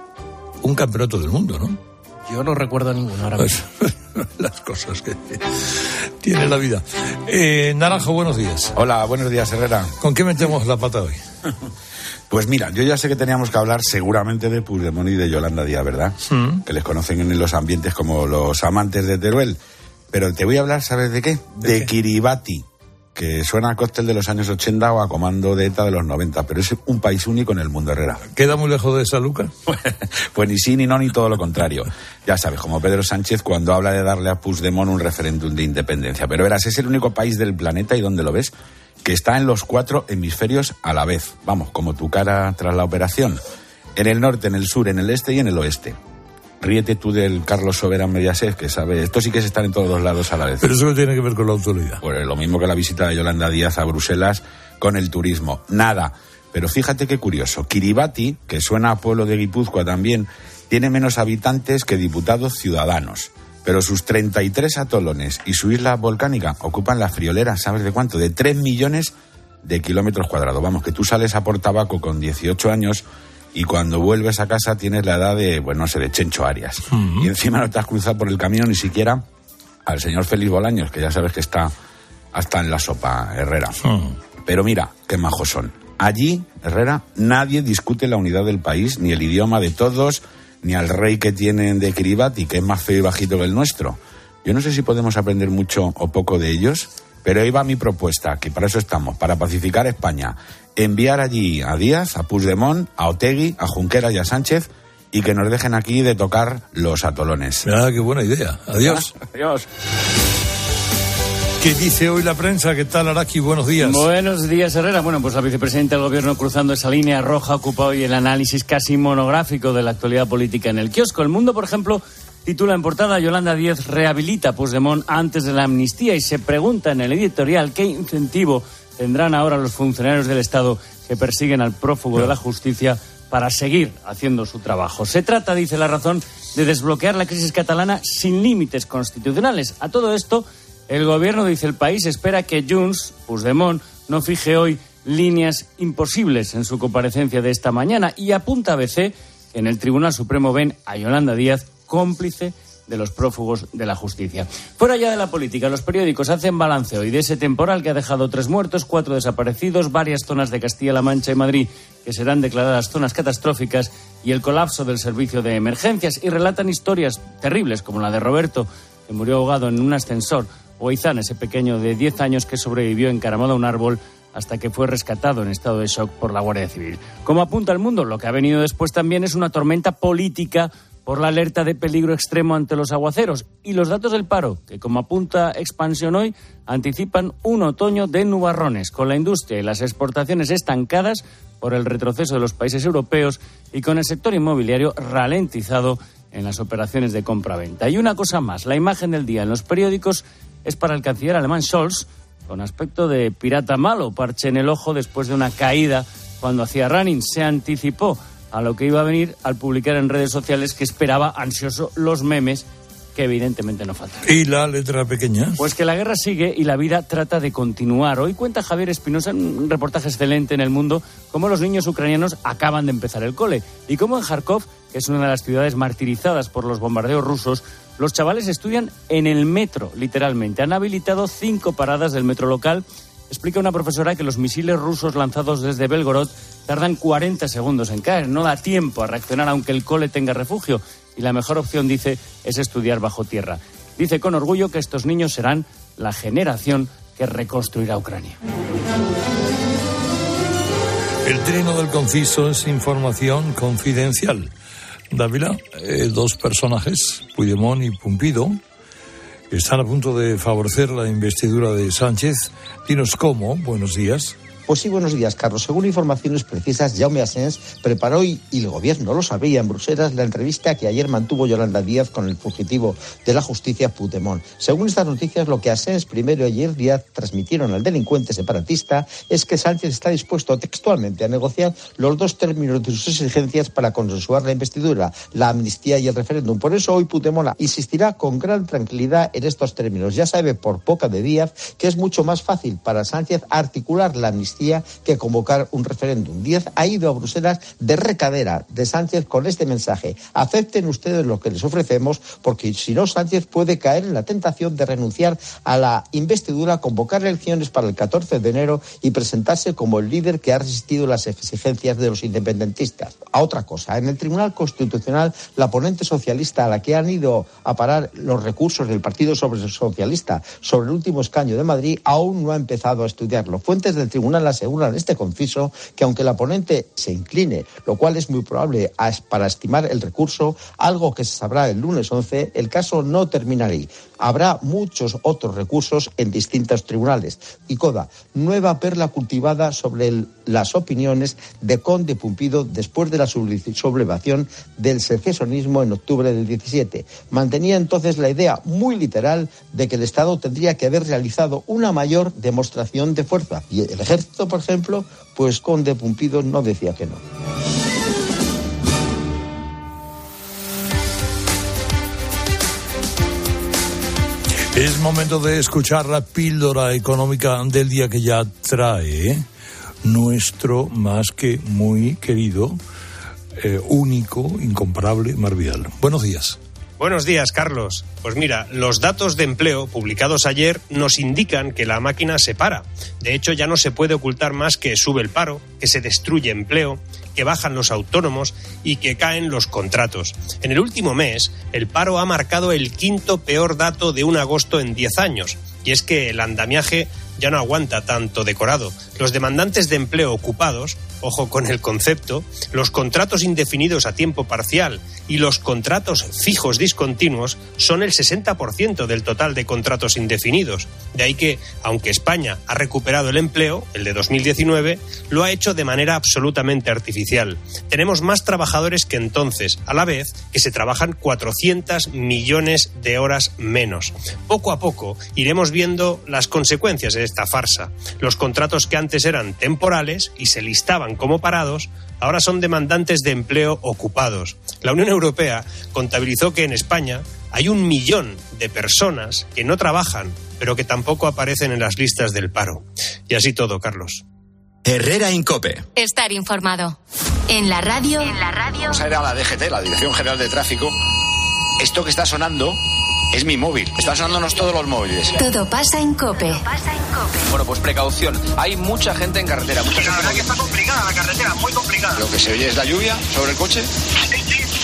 un campeonato del mundo, ¿no? Yo no recuerdo ninguno ahora mismo. Pues, las cosas que tiene la vida. Eh, Naranjo, buenos días. Hola, buenos días, Herrera. ¿Con qué metemos la pata hoy? Pues mira, yo ya sé que teníamos que hablar seguramente de Puigdemont y de Yolanda Díaz, ¿verdad? Mm. Que les conocen en los ambientes como los amantes de Teruel. Pero te voy a hablar, ¿sabes de qué? De, ¿De qué? Kiribati, que suena a cóctel de los años ochenta o a comando de ETA de los noventa, pero es un país único en el mundo, Herrera. ¿Queda muy lejos de Sanlúcar? Pues ni sí, ni no, ni todo lo contrario. Ya sabes, como Pedro Sánchez cuando habla de darle a Puigdemont un referéndum de independencia. Pero verás, es el único país del planeta, y donde lo ves, que está en los cuatro hemisferios a la vez. Vamos, como tu cara tras la operación. En el norte, en el sur, en el este y en el oeste. Ríete tú del Carlos Soberán Mediaset, que sabe, esto sí que es estar en todos los lados a la vez. Pero eso no tiene que ver con la autoridad. Pues lo mismo que la visita de Yolanda Díaz a Bruselas con el turismo. Nada. Pero fíjate qué curioso. Kiribati, que suena a pueblo de Guipúzcoa también, tiene menos habitantes que diputados ciudadanos. Pero sus treinta y tres atolones y su isla volcánica ocupan la friolera, ¿sabes de cuánto? De tres millones de kilómetros cuadrados. Vamos, que tú sales a por tabaco con dieciocho años y cuando vuelves a casa tienes la edad de, bueno, no sé, de Chencho Arias. Uh-huh. Y encima no te has cruzado por el camino ni siquiera al señor Félix Bolaños, que ya sabes que está hasta en la sopa, Herrera. Uh-huh. Pero mira, qué majos son. Allí, Herrera, nadie discute la unidad del país, ni el idioma de todos, ni al rey que tienen de Kiribati, que es más feo y bajito que el nuestro. Yo no sé si podemos aprender mucho o poco de ellos, pero ahí va mi propuesta, que para eso estamos, para pacificar España. Enviar allí a Díaz, a Puigdemont, a Otegi, a Junqueras y a Sánchez, y que nos dejen aquí de tocar los atolones. Ah, qué buena idea. Adiós. Adiós. ¿Qué dice hoy la prensa? ¿Qué tal, Araki? Buenos días. Buenos días, Herrera. Bueno, pues la vicepresidenta del Gobierno, cruzando esa línea roja, ocupa hoy el análisis casi monográfico de la actualidad política en el kiosco. El Mundo, por ejemplo, titula en portada: Yolanda Díaz rehabilita a Puigdemont antes de la amnistía, y se pregunta en el editorial qué incentivo tendrán ahora los funcionarios del Estado que persiguen al prófugo de la justicia para seguir haciendo su trabajo. Se trata, dice La Razón, de desbloquear la crisis catalana sin límites constitucionales. A todo esto, el Gobierno, dice El País, espera que Junts, Puigdemont, no fije hoy líneas imposibles en su comparecencia de esta mañana, y apunta A B C que en el Tribunal Supremo ven a Yolanda Díaz cómplice de los prófugos de la justicia. Fuera ya de la política, los periódicos hacen balance hoy de ese temporal que ha dejado tres muertos, cuatro desaparecidos, varias zonas de Castilla-La Mancha y Madrid que serán declaradas zonas catastróficas, y el colapso del servicio de emergencias, y relatan historias terribles como la de Roberto, que murió ahogado en un ascensor, o Izán, ese pequeño de diez años que sobrevivió encaramado a un árbol hasta que fue rescatado en estado de shock por la Guardia Civil. Como apunta El Mundo, lo que ha venido después también es una tormenta política por la alerta de peligro extremo ante los aguaceros. Y los datos del paro, que como apunta Expansión hoy, anticipan un otoño de nubarrones, con la industria y las exportaciones estancadas por el retroceso de los países europeos y con el sector inmobiliario ralentizado en las operaciones de compra-venta. Y una cosa más, la imagen del día en los periódicos es para el canciller alemán Scholz, con aspecto de pirata malo, parche en el ojo después de una caída cuando hacía running. Se anticipó a lo que iba a venir al publicar en redes sociales que esperaba ansioso los memes, que evidentemente no faltan. ¿Y la letra pequeña? Pues que la guerra sigue y la vida trata de continuar. Hoy cuenta Javier Espinosa en un reportaje excelente en El Mundo cómo los niños ucranianos acaban de empezar el cole y cómo en Kharkov, que es una de las ciudades martirizadas por los bombardeos rusos, los chavales estudian en el metro, literalmente. Han habilitado cinco paradas del metro local. Explica una profesora que los misiles rusos lanzados desde Belgorod tardan cuarenta segundos en caer. No da tiempo a reaccionar aunque el cole tenga refugio. Y la mejor opción, dice, es estudiar bajo tierra. Dice con orgullo que estos niños serán la generación que reconstruirá Ucrania. El trino del conciso es información confidencial. Dávila, eh, dos personajes, Puigdemont y Pumpido, están a punto de favorecer la investidura de Sánchez. Dinos cómo. Buenos días. Pues sí, buenos días, Carlos. Según informaciones precisas, Jaume Asens preparó, y, y el gobierno lo sabía, en Bruselas, la entrevista que ayer mantuvo Yolanda Díaz con el fugitivo de la justicia, Puigdemont. Según estas noticias, lo que Asens primero y ayer Díaz transmitieron al delincuente separatista es que Sánchez está dispuesto textualmente a negociar los dos términos de sus exigencias para consensuar la investidura, la amnistía y el referéndum. Por eso hoy Puigdemont insistirá con gran tranquilidad en estos términos. Ya sabe por boca de Díaz que es mucho más fácil para Sánchez articular la amnistía que convocar un referéndum. Díaz ha ido a Bruselas de recadera de Sánchez con este mensaje: acepten ustedes lo que les ofrecemos, porque si no Sánchez puede caer en la tentación de renunciar a la investidura, convocar elecciones para el catorce de enero y presentarse como el líder que ha resistido las exigencias de los independentistas. A otra cosa, en el Tribunal Constitucional, la ponente socialista a la que han ido a parar los recursos del Partido Socialista sobre el último escaño de Madrid aún no ha empezado a estudiarlo. Fuentes del tribunal aseguran este conciso que aunque la ponente se incline, lo cual es muy probable para estimar el recurso, algo que se sabrá el lunes once, el caso no terminará ahí. Habrá muchos otros recursos en distintos tribunales. Y Coda, nueva perla cultivada sobre el, las opiniones de Conde Pumpido después de la sublevación del secesionismo en octubre del diecisiete. Mantenía entonces la idea muy literal de que el Estado tendría que haber realizado una mayor demostración de fuerza. Y el ejército, por ejemplo, pues Conde Pumpido no decía que no. Es momento de escuchar la píldora económica del día que ya trae nuestro más que muy querido, eh, único, incomparable Mar Vidal. Buenos días. Buenos días, Carlos. Pues mira, los datos de empleo publicados ayer nos indican que la máquina se para. De hecho, ya no se puede ocultar más que sube el paro, que se destruye empleo, que bajan los autónomos y que caen los contratos. En el último mes, el paro ha marcado el quinto peor dato de un agosto en diez años. Y es que el andamiaje ya no aguanta tanto decorado. Los demandantes de empleo ocupados, ojo con el concepto, los contratos indefinidos a tiempo parcial y los contratos fijos discontinuos son el sesenta por ciento del total de contratos indefinidos. De ahí que, aunque España ha recuperado el empleo, el de dos mil diecinueve, lo ha hecho de manera absolutamente artificial. Tenemos más trabajadores que entonces, a la vez que se trabajan cuatrocientos millones de horas menos. Poco a poco iremos viendo las consecuencias de esta farsa. Los contratos que antes eran temporales y se listaban como parados, ahora son demandantes de empleo ocupados. La Unión Europea contabilizó que en España hay un millón de personas que no trabajan, pero que tampoco aparecen en las listas del paro. Y así todo, Carlos. Herrera Incope. Estar informado. En la radio. En la radio. Vamos a ir a la D G T, la Dirección General de Tráfico. Esto que está sonando es mi móvil. Están sonándonos todos los móviles. Todo pasa en COPE. Todo pasa en COPE. Bueno, pues precaución. Hay mucha gente en carretera. Mucha la gente verdad que está complicada la carretera, muy complicada. Lo que se oye es la lluvia sobre el coche. Sí, sí.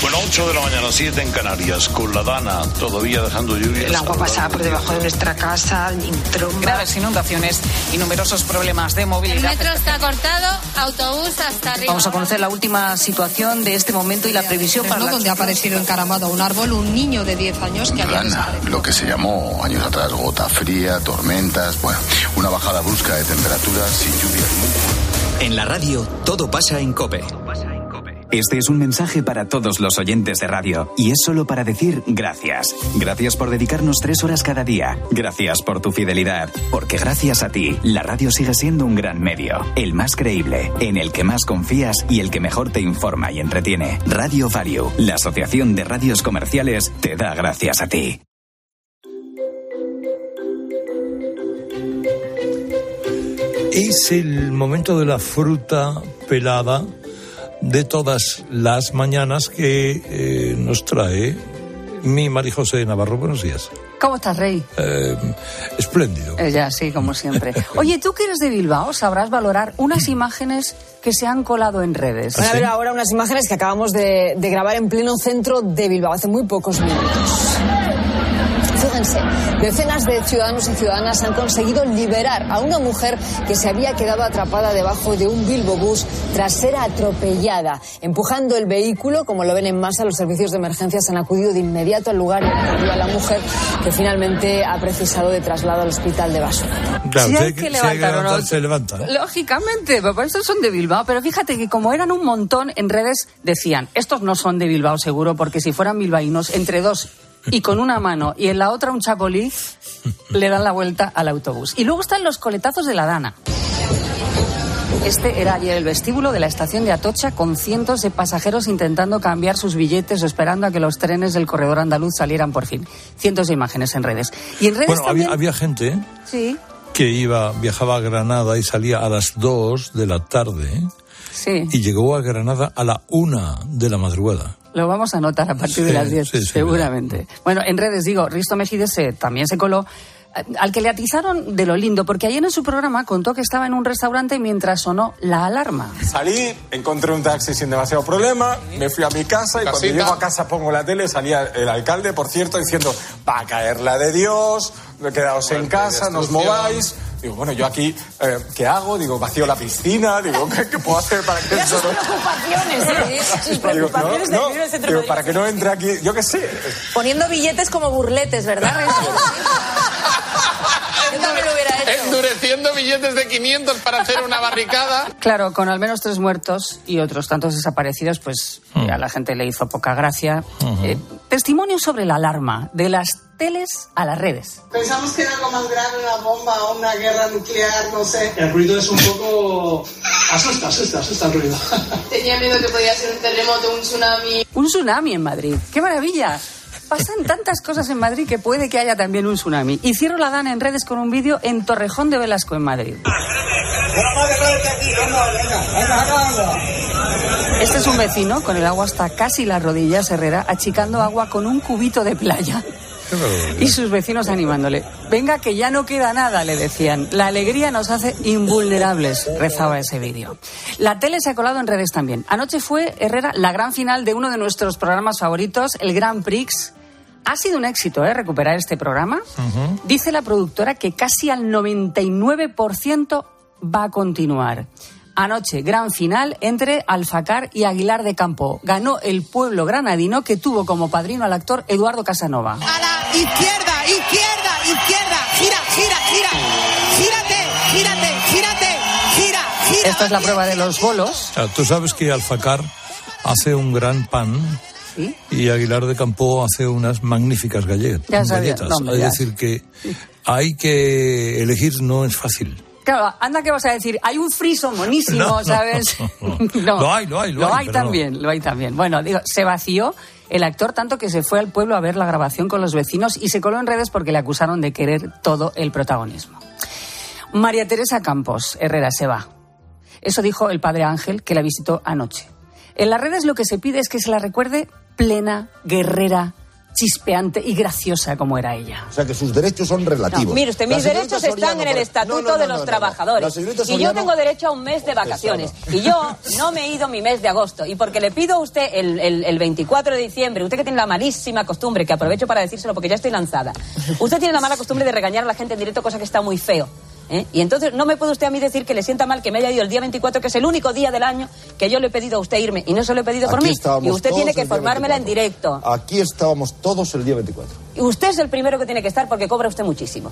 Bueno, ocho de la mañana, siete en Canarias, con la Dana todavía dejando lluvias. El agua pasaba por debajo de nuestra casa, tromba. Graves inundaciones y numerosos problemas de movilidad. El metro está cortado, autobús hasta arriba. Vamos a conocer la última situación de este momento y la previsión para la... donde ha aparecido encaramado a un árbol un niño de diez años que había desaparecido. Lo que se llamó años atrás gota fría, tormentas, bueno, una bajada brusca de temperaturas sin lluvia. En la radio, todo pasa en COPE. Este es un mensaje para todos los oyentes de radio y es solo para decir gracias. Gracias por dedicarnos tres horas cada día. Gracias por tu fidelidad. Porque gracias a ti, la radio sigue siendo un gran medio. El más creíble, en el que más confías y el que mejor te informa y entretiene. Radio Value, la Asociación de Radios Comerciales, te da gracias a ti. Es el momento de la fruta pelada de todas las mañanas que eh, nos trae mi María José Navarro. Buenos días. ¿Cómo estás, Rey? Eh, espléndido. Eh, ya, sí, como siempre. Oye, tú que eres de Bilbao, sabrás valorar unas imágenes que se han colado en redes. Van a ver ahora unas imágenes que acabamos de, de grabar en pleno centro de Bilbao, hace muy pocos minutos. Fíjense, decenas de ciudadanos y ciudadanas han conseguido liberar a una mujer que se había quedado atrapada debajo de un Bilbobús tras ser atropellada. Empujando el vehículo, como lo ven en masa, los servicios de emergencias han acudido de inmediato al lugar y han atendido a la mujer, que finalmente ha precisado de traslado al hospital de Basurto. Claro, si si hay que levantar, levantar, se levanta. Lógicamente, papá, estos son de Bilbao, pero fíjate que como eran un montón, en redes decían, estos no son de Bilbao seguro, porque si fueran bilbaínos, entre dos y con una mano y en la otra un chacolí, le dan la vuelta al autobús. Y luego están los coletazos de la Dana. Este era ayer el vestíbulo de la estación de Atocha, con cientos de pasajeros intentando cambiar sus billetes o esperando a que los trenes del corredor andaluz salieran por fin. Cientos de imágenes en redes. Y en redes bueno, también... había, había gente sí. que iba, viajaba a Granada y salía a las dos de la tarde. Sí. Y llegó a Granada a la una de la madrugada. Lo vamos a notar a partir sí, de las diez, sí, sí, seguramente. Sí. Bueno, en redes, digo, Risto Mejides se, también se coló, al que le atizaron de lo lindo, porque ayer en su programa contó que estaba en un restaurante mientras sonó la alarma. Salí, encontré un taxi sin demasiado problema, me fui a mi casa y Casita. Cuando llego a casa pongo la tele, salía el alcalde, por cierto, diciendo, va a caer la de Dios, quedaos en casa, no os mováis. Digo, bueno, yo aquí, eh, ¿qué hago? Digo, vacío la piscina, digo, ¿qué, qué puedo hacer para que eso no...? Sus preocupaciones, ¿eh? Sus preocupaciones digo, no, de vivir en el centro digo, de para que no entre aquí, yo qué sé. Poniendo billetes como burletes, ¿verdad? Yo también lo hubiera hecho. Endureciendo billetes de quinientos para hacer una barricada. Claro, con al menos tres muertos y otros tantos desaparecidos, pues uh-huh. a la gente le hizo poca gracia. Uh-huh. Eh, testimonio sobre la alarma de las teles a las redes. Pensamos que era algo más grave, una bomba o una guerra nuclear, no sé. El ruido es un poco... asusta, asusta, asusta el ruido. Tenía miedo que podía ser un terremoto, un tsunami. Un tsunami en Madrid. ¡Qué maravilla! Pasan tantas cosas en Madrid que puede que haya también un tsunami. Y cierro la Dana en redes con un vídeo en Torrejón de Velasco, en Madrid. Este es un vecino con el agua hasta casi las rodillas, Herrera, achicando agua con un cubito de playa. Y sus vecinos animándole. Venga, que ya no queda nada, le decían. La alegría nos hace invulnerables, rezaba ese vídeo. La tele se ha colado en redes también. Anoche fue, Herrera, la gran final de uno de nuestros programas favoritos, el Grand Prix. Ha sido un éxito, ¿eh?, recuperar este programa. Uh-huh. Dice la productora que casi al noventa y nueve por ciento va a continuar. Anoche, gran final entre Alfacar y Aguilar de Campo. Ganó el pueblo granadino, que tuvo como padrino al actor Eduardo Casanova. A la izquierda, izquierda, izquierda. Gira, gira, gira. Gírate, gírate, gírate. Gira, gira. Esta es la prueba de los bolos. O sea, tú sabes que Alfacar hace un gran pan. ¿Sí? Y Aguilar de Campo hace unas magníficas galletas. Ya sabía, galletas. No, es ya. decir, que hay que elegir, no es fácil. Claro, anda que vas a decir, hay un friso monísimo, no, ¿sabes? No, no. No. Lo hay, lo hay, lo, lo hay. Lo hay también, no. lo hay también. Bueno, digo, se vació el actor tanto que se fue al pueblo a ver la grabación con los vecinos y se coló en redes porque le acusaron de querer todo el protagonismo. María Teresa Campos, Herrera, se va. Eso dijo el padre Ángel, que la visitó anoche. En las redes lo que se pide es que se la recuerde plena, guerrera, chispeante y graciosa como era ella. O sea, que sus derechos son relativos. No, mire usted, mis derechos están en el Estatuto no, no, no, de los no, no, Trabajadores. No, no. Y yo tengo derecho a un mes de vacaciones. Y yo no me he ido mi mes de agosto. Y porque le pido a usted el, el, el veinticuatro de diciembre, usted que tiene la malísima costumbre, que aprovecho para decírselo porque ya estoy lanzada, usted tiene la mala costumbre de regañar a la gente en directo, cosa que está muy feo. ¿Eh? Y entonces no me puede usted a mí decir que le sienta mal que me haya ido el día veinticuatro, que es el único día del año que yo le he pedido a usted irme, y no se lo he pedido por Aquí mí. Y usted tiene que formármela en directo. Aquí estábamos todos el día veinticuatro. Y usted es el primero que tiene que estar porque cobra usted muchísimo.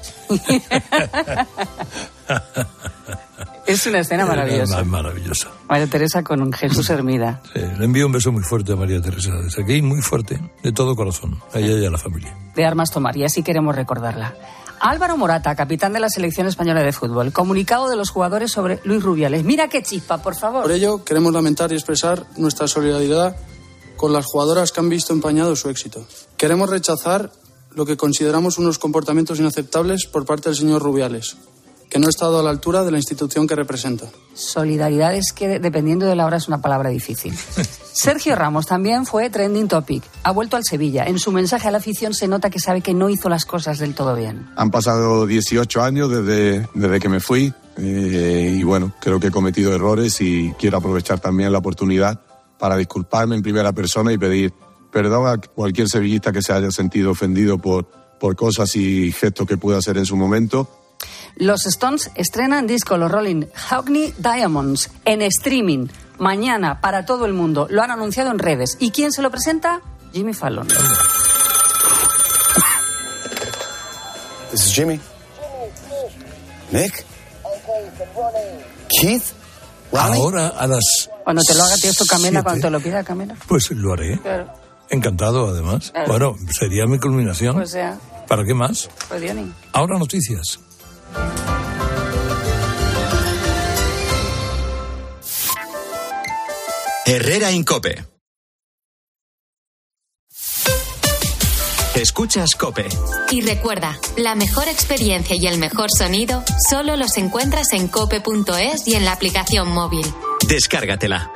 Es una escena maravillosa. Es maravillosa. María Teresa con Jesús Hermida. Sí, le envío un beso muy fuerte a María Teresa desde aquí, muy fuerte, de todo corazón, a ella y a la familia. De armas tomar, y así queremos recordarla. Álvaro Morata, capitán de la selección española de fútbol. Comunicado de los jugadores sobre Luis Rubiales. Mira qué chispa, por favor. Por ello, queremos lamentar y expresar nuestra solidaridad con las jugadoras que han visto empañado su éxito. Queremos rechazar lo que consideramos unos comportamientos inaceptables por parte del señor Rubiales, que no ha estado a la altura de la institución que representa. Solidaridad es que, dependiendo de la hora, es una palabra difícil. Sergio Ramos también fue trending topic. Ha vuelto al Sevilla. En su mensaje a la afición se nota que sabe que no hizo las cosas del todo bien. Han pasado dieciocho años desde, desde que me fui eh, y bueno, creo que he cometido errores y quiero aprovechar también la oportunidad para disculparme en primera persona y pedir perdón a cualquier sevillista que se haya sentido ofendido por, por cosas y gestos que pude hacer en su momento. Los Stones estrenan disco, los Rolling Hackney Diamonds, en streaming, mañana, para todo el mundo. Lo han anunciado en redes. ¿Y quién se lo presenta? Jimmy Fallon. This is Jimmy. Nick. Keith. Ronnie? Ahora a las... Cuando te lo haga tío esto, Camela, cuando te lo pida Camela. Pues lo haré. Claro. Encantado, además. Claro. Bueno, sería mi culminación. Pues sea. ¿Para qué más? Pues Diony. Ahora noticias. Herrera Incope. Escuchas COPE. Y recuerda, la mejor experiencia y el mejor sonido solo los encuentras en cope punto es y en la aplicación móvil. Descárgatela.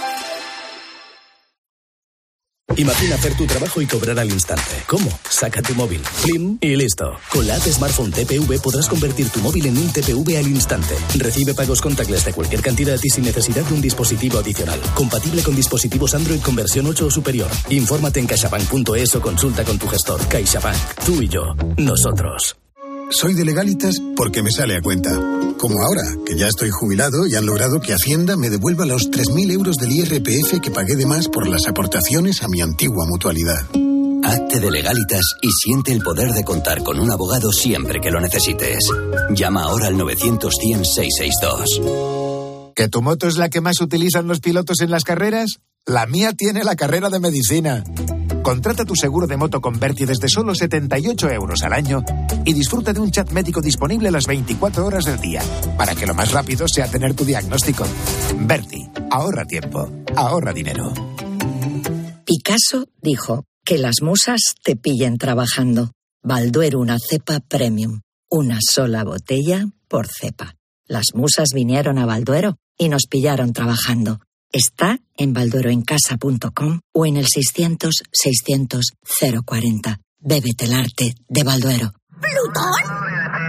Imagina hacer tu trabajo y cobrar al instante. ¿Cómo? Saca tu móvil, plim y listo. Con la app Smartphone T P V podrás convertir tu móvil en un T P V al instante. Recibe pagos contactless de cualquier cantidad y sin necesidad de un dispositivo adicional. Compatible con dispositivos Android con versión ocho o superior. Infórmate en caixabank punto es o consulta con tu gestor. CaixaBank. Tú y yo. Nosotros. Soy de Legalitas porque me sale a cuenta. Como ahora, que ya estoy jubilado y han logrado que Hacienda me devuelva los tres mil euros del I R P F que pagué de más por las aportaciones a mi antigua mutualidad. Hazte de Legalitas y siente el poder de contar con un abogado siempre que lo necesites. Llama ahora al novecientos cien seiscientos sesenta y dos. ¿Que tu moto es la que más utilizan los pilotos en las carreras? La mía tiene la carrera de medicina. Contrata tu seguro de moto con Berti desde solo setenta y ocho euros al año y disfruta de un chat médico disponible las veinticuatro horas del día, para que lo más rápido sea tener tu diagnóstico. Berti, ahorra tiempo, ahorra dinero. Picasso dijo que las musas te pillen trabajando. Balduero, una cepa premium. Una sola botella por cepa. Las musas vinieron a Balduero y nos pillaron trabajando. Está en baldueroencasa punto com o en el seiscientos seiscientos cero cuarenta. Bébete el arte de Balduero. ¿Plutón?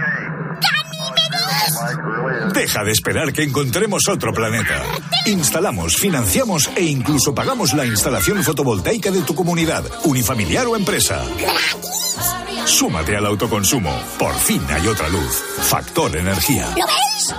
¡Ganímedes! Deja de esperar que encontremos otro planeta. Instalamos, financiamos e incluso pagamos la instalación fotovoltaica de tu comunidad, unifamiliar o empresa. Súmate al autoconsumo. Por fin hay otra luz. Factor Energía. ¿Lo ves?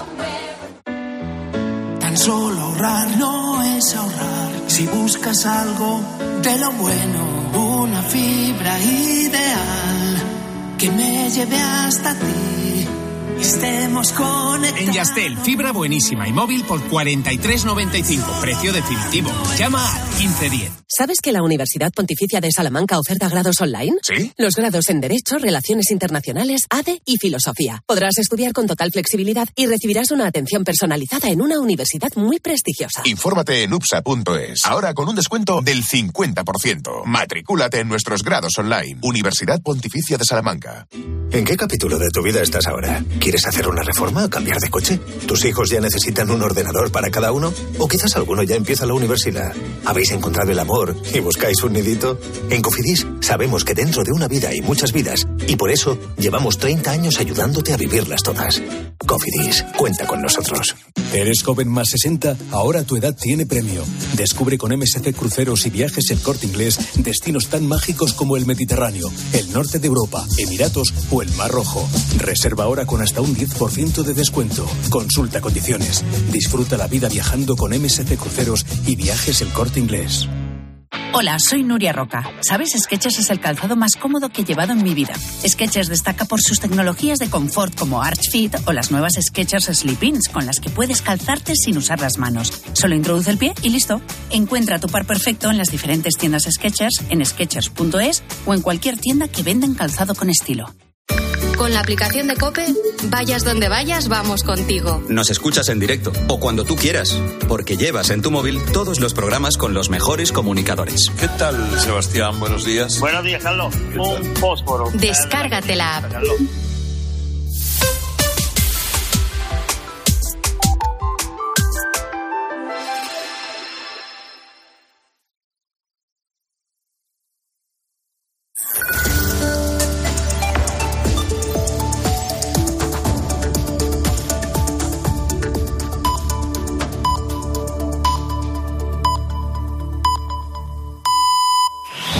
Tan solo ahorrar no es ahorrar. Si buscas algo de lo bueno, una fibra ideal que me lleve hasta ti. Estemos conectados. En Yastel, fibra buenísima y móvil por cuarenta y tres noventa y cinco. Precio definitivo. Llama al quince diez. ¿Sabes que la Universidad Pontificia de Salamanca oferta grados online? ¿Sí? Los grados en Derecho, Relaciones Internacionales, A D E y Filosofía. Podrás estudiar con total flexibilidad y recibirás una atención personalizada en una universidad muy prestigiosa. Infórmate en upsa punto es. Ahora con un descuento del cincuenta por ciento. Matricúlate en nuestros grados online. Universidad Pontificia de Salamanca. ¿En qué capítulo de tu vida estás ahora? ¿Quieres hacer una reforma o cambiar de coche? ¿Tus hijos ya necesitan un ordenador para cada uno? ¿O quizás alguno ya empieza la universidad? ¿Habéis encontrado el amor y buscáis un nidito? En Cofidis sabemos que dentro de una vida hay muchas vidas y por eso llevamos treinta años ayudándote a vivirlas todas. Cofidis, cuenta con nosotros. ¿Eres joven más sesenta? Ahora tu edad tiene premio. Descubre con M S C Cruceros y Viajes El Corte Inglés destinos tan mágicos como el Mediterráneo, el norte de Europa, Emiratos o el Mar Rojo. Reserva ahora con hasta un diez por ciento de descuento. Consulta condiciones. Disfruta la vida viajando con M S C Cruceros y Viajes El Corte Inglés. Hola, soy Nuria Roca. ¿Sabes? Skechers es el calzado más cómodo que he llevado en mi vida. Skechers destaca por sus tecnologías de confort como Arch Fit o las nuevas Skechers Slip-ins con las que puedes calzarte sin usar las manos. Solo introduce el pie y listo. Encuentra tu par perfecto en las diferentes tiendas Skechers, en skechers punto es o en cualquier tienda que vendan calzado con estilo. Con la aplicación de COPE, vayas donde vayas, vamos contigo. Nos escuchas en directo o cuando tú quieras, porque llevas en tu móvil todos los programas con los mejores comunicadores. ¿Qué tal, Sebastián? Buenos días. Buenos días, Carlos. Un fósforo. Descárgate la app.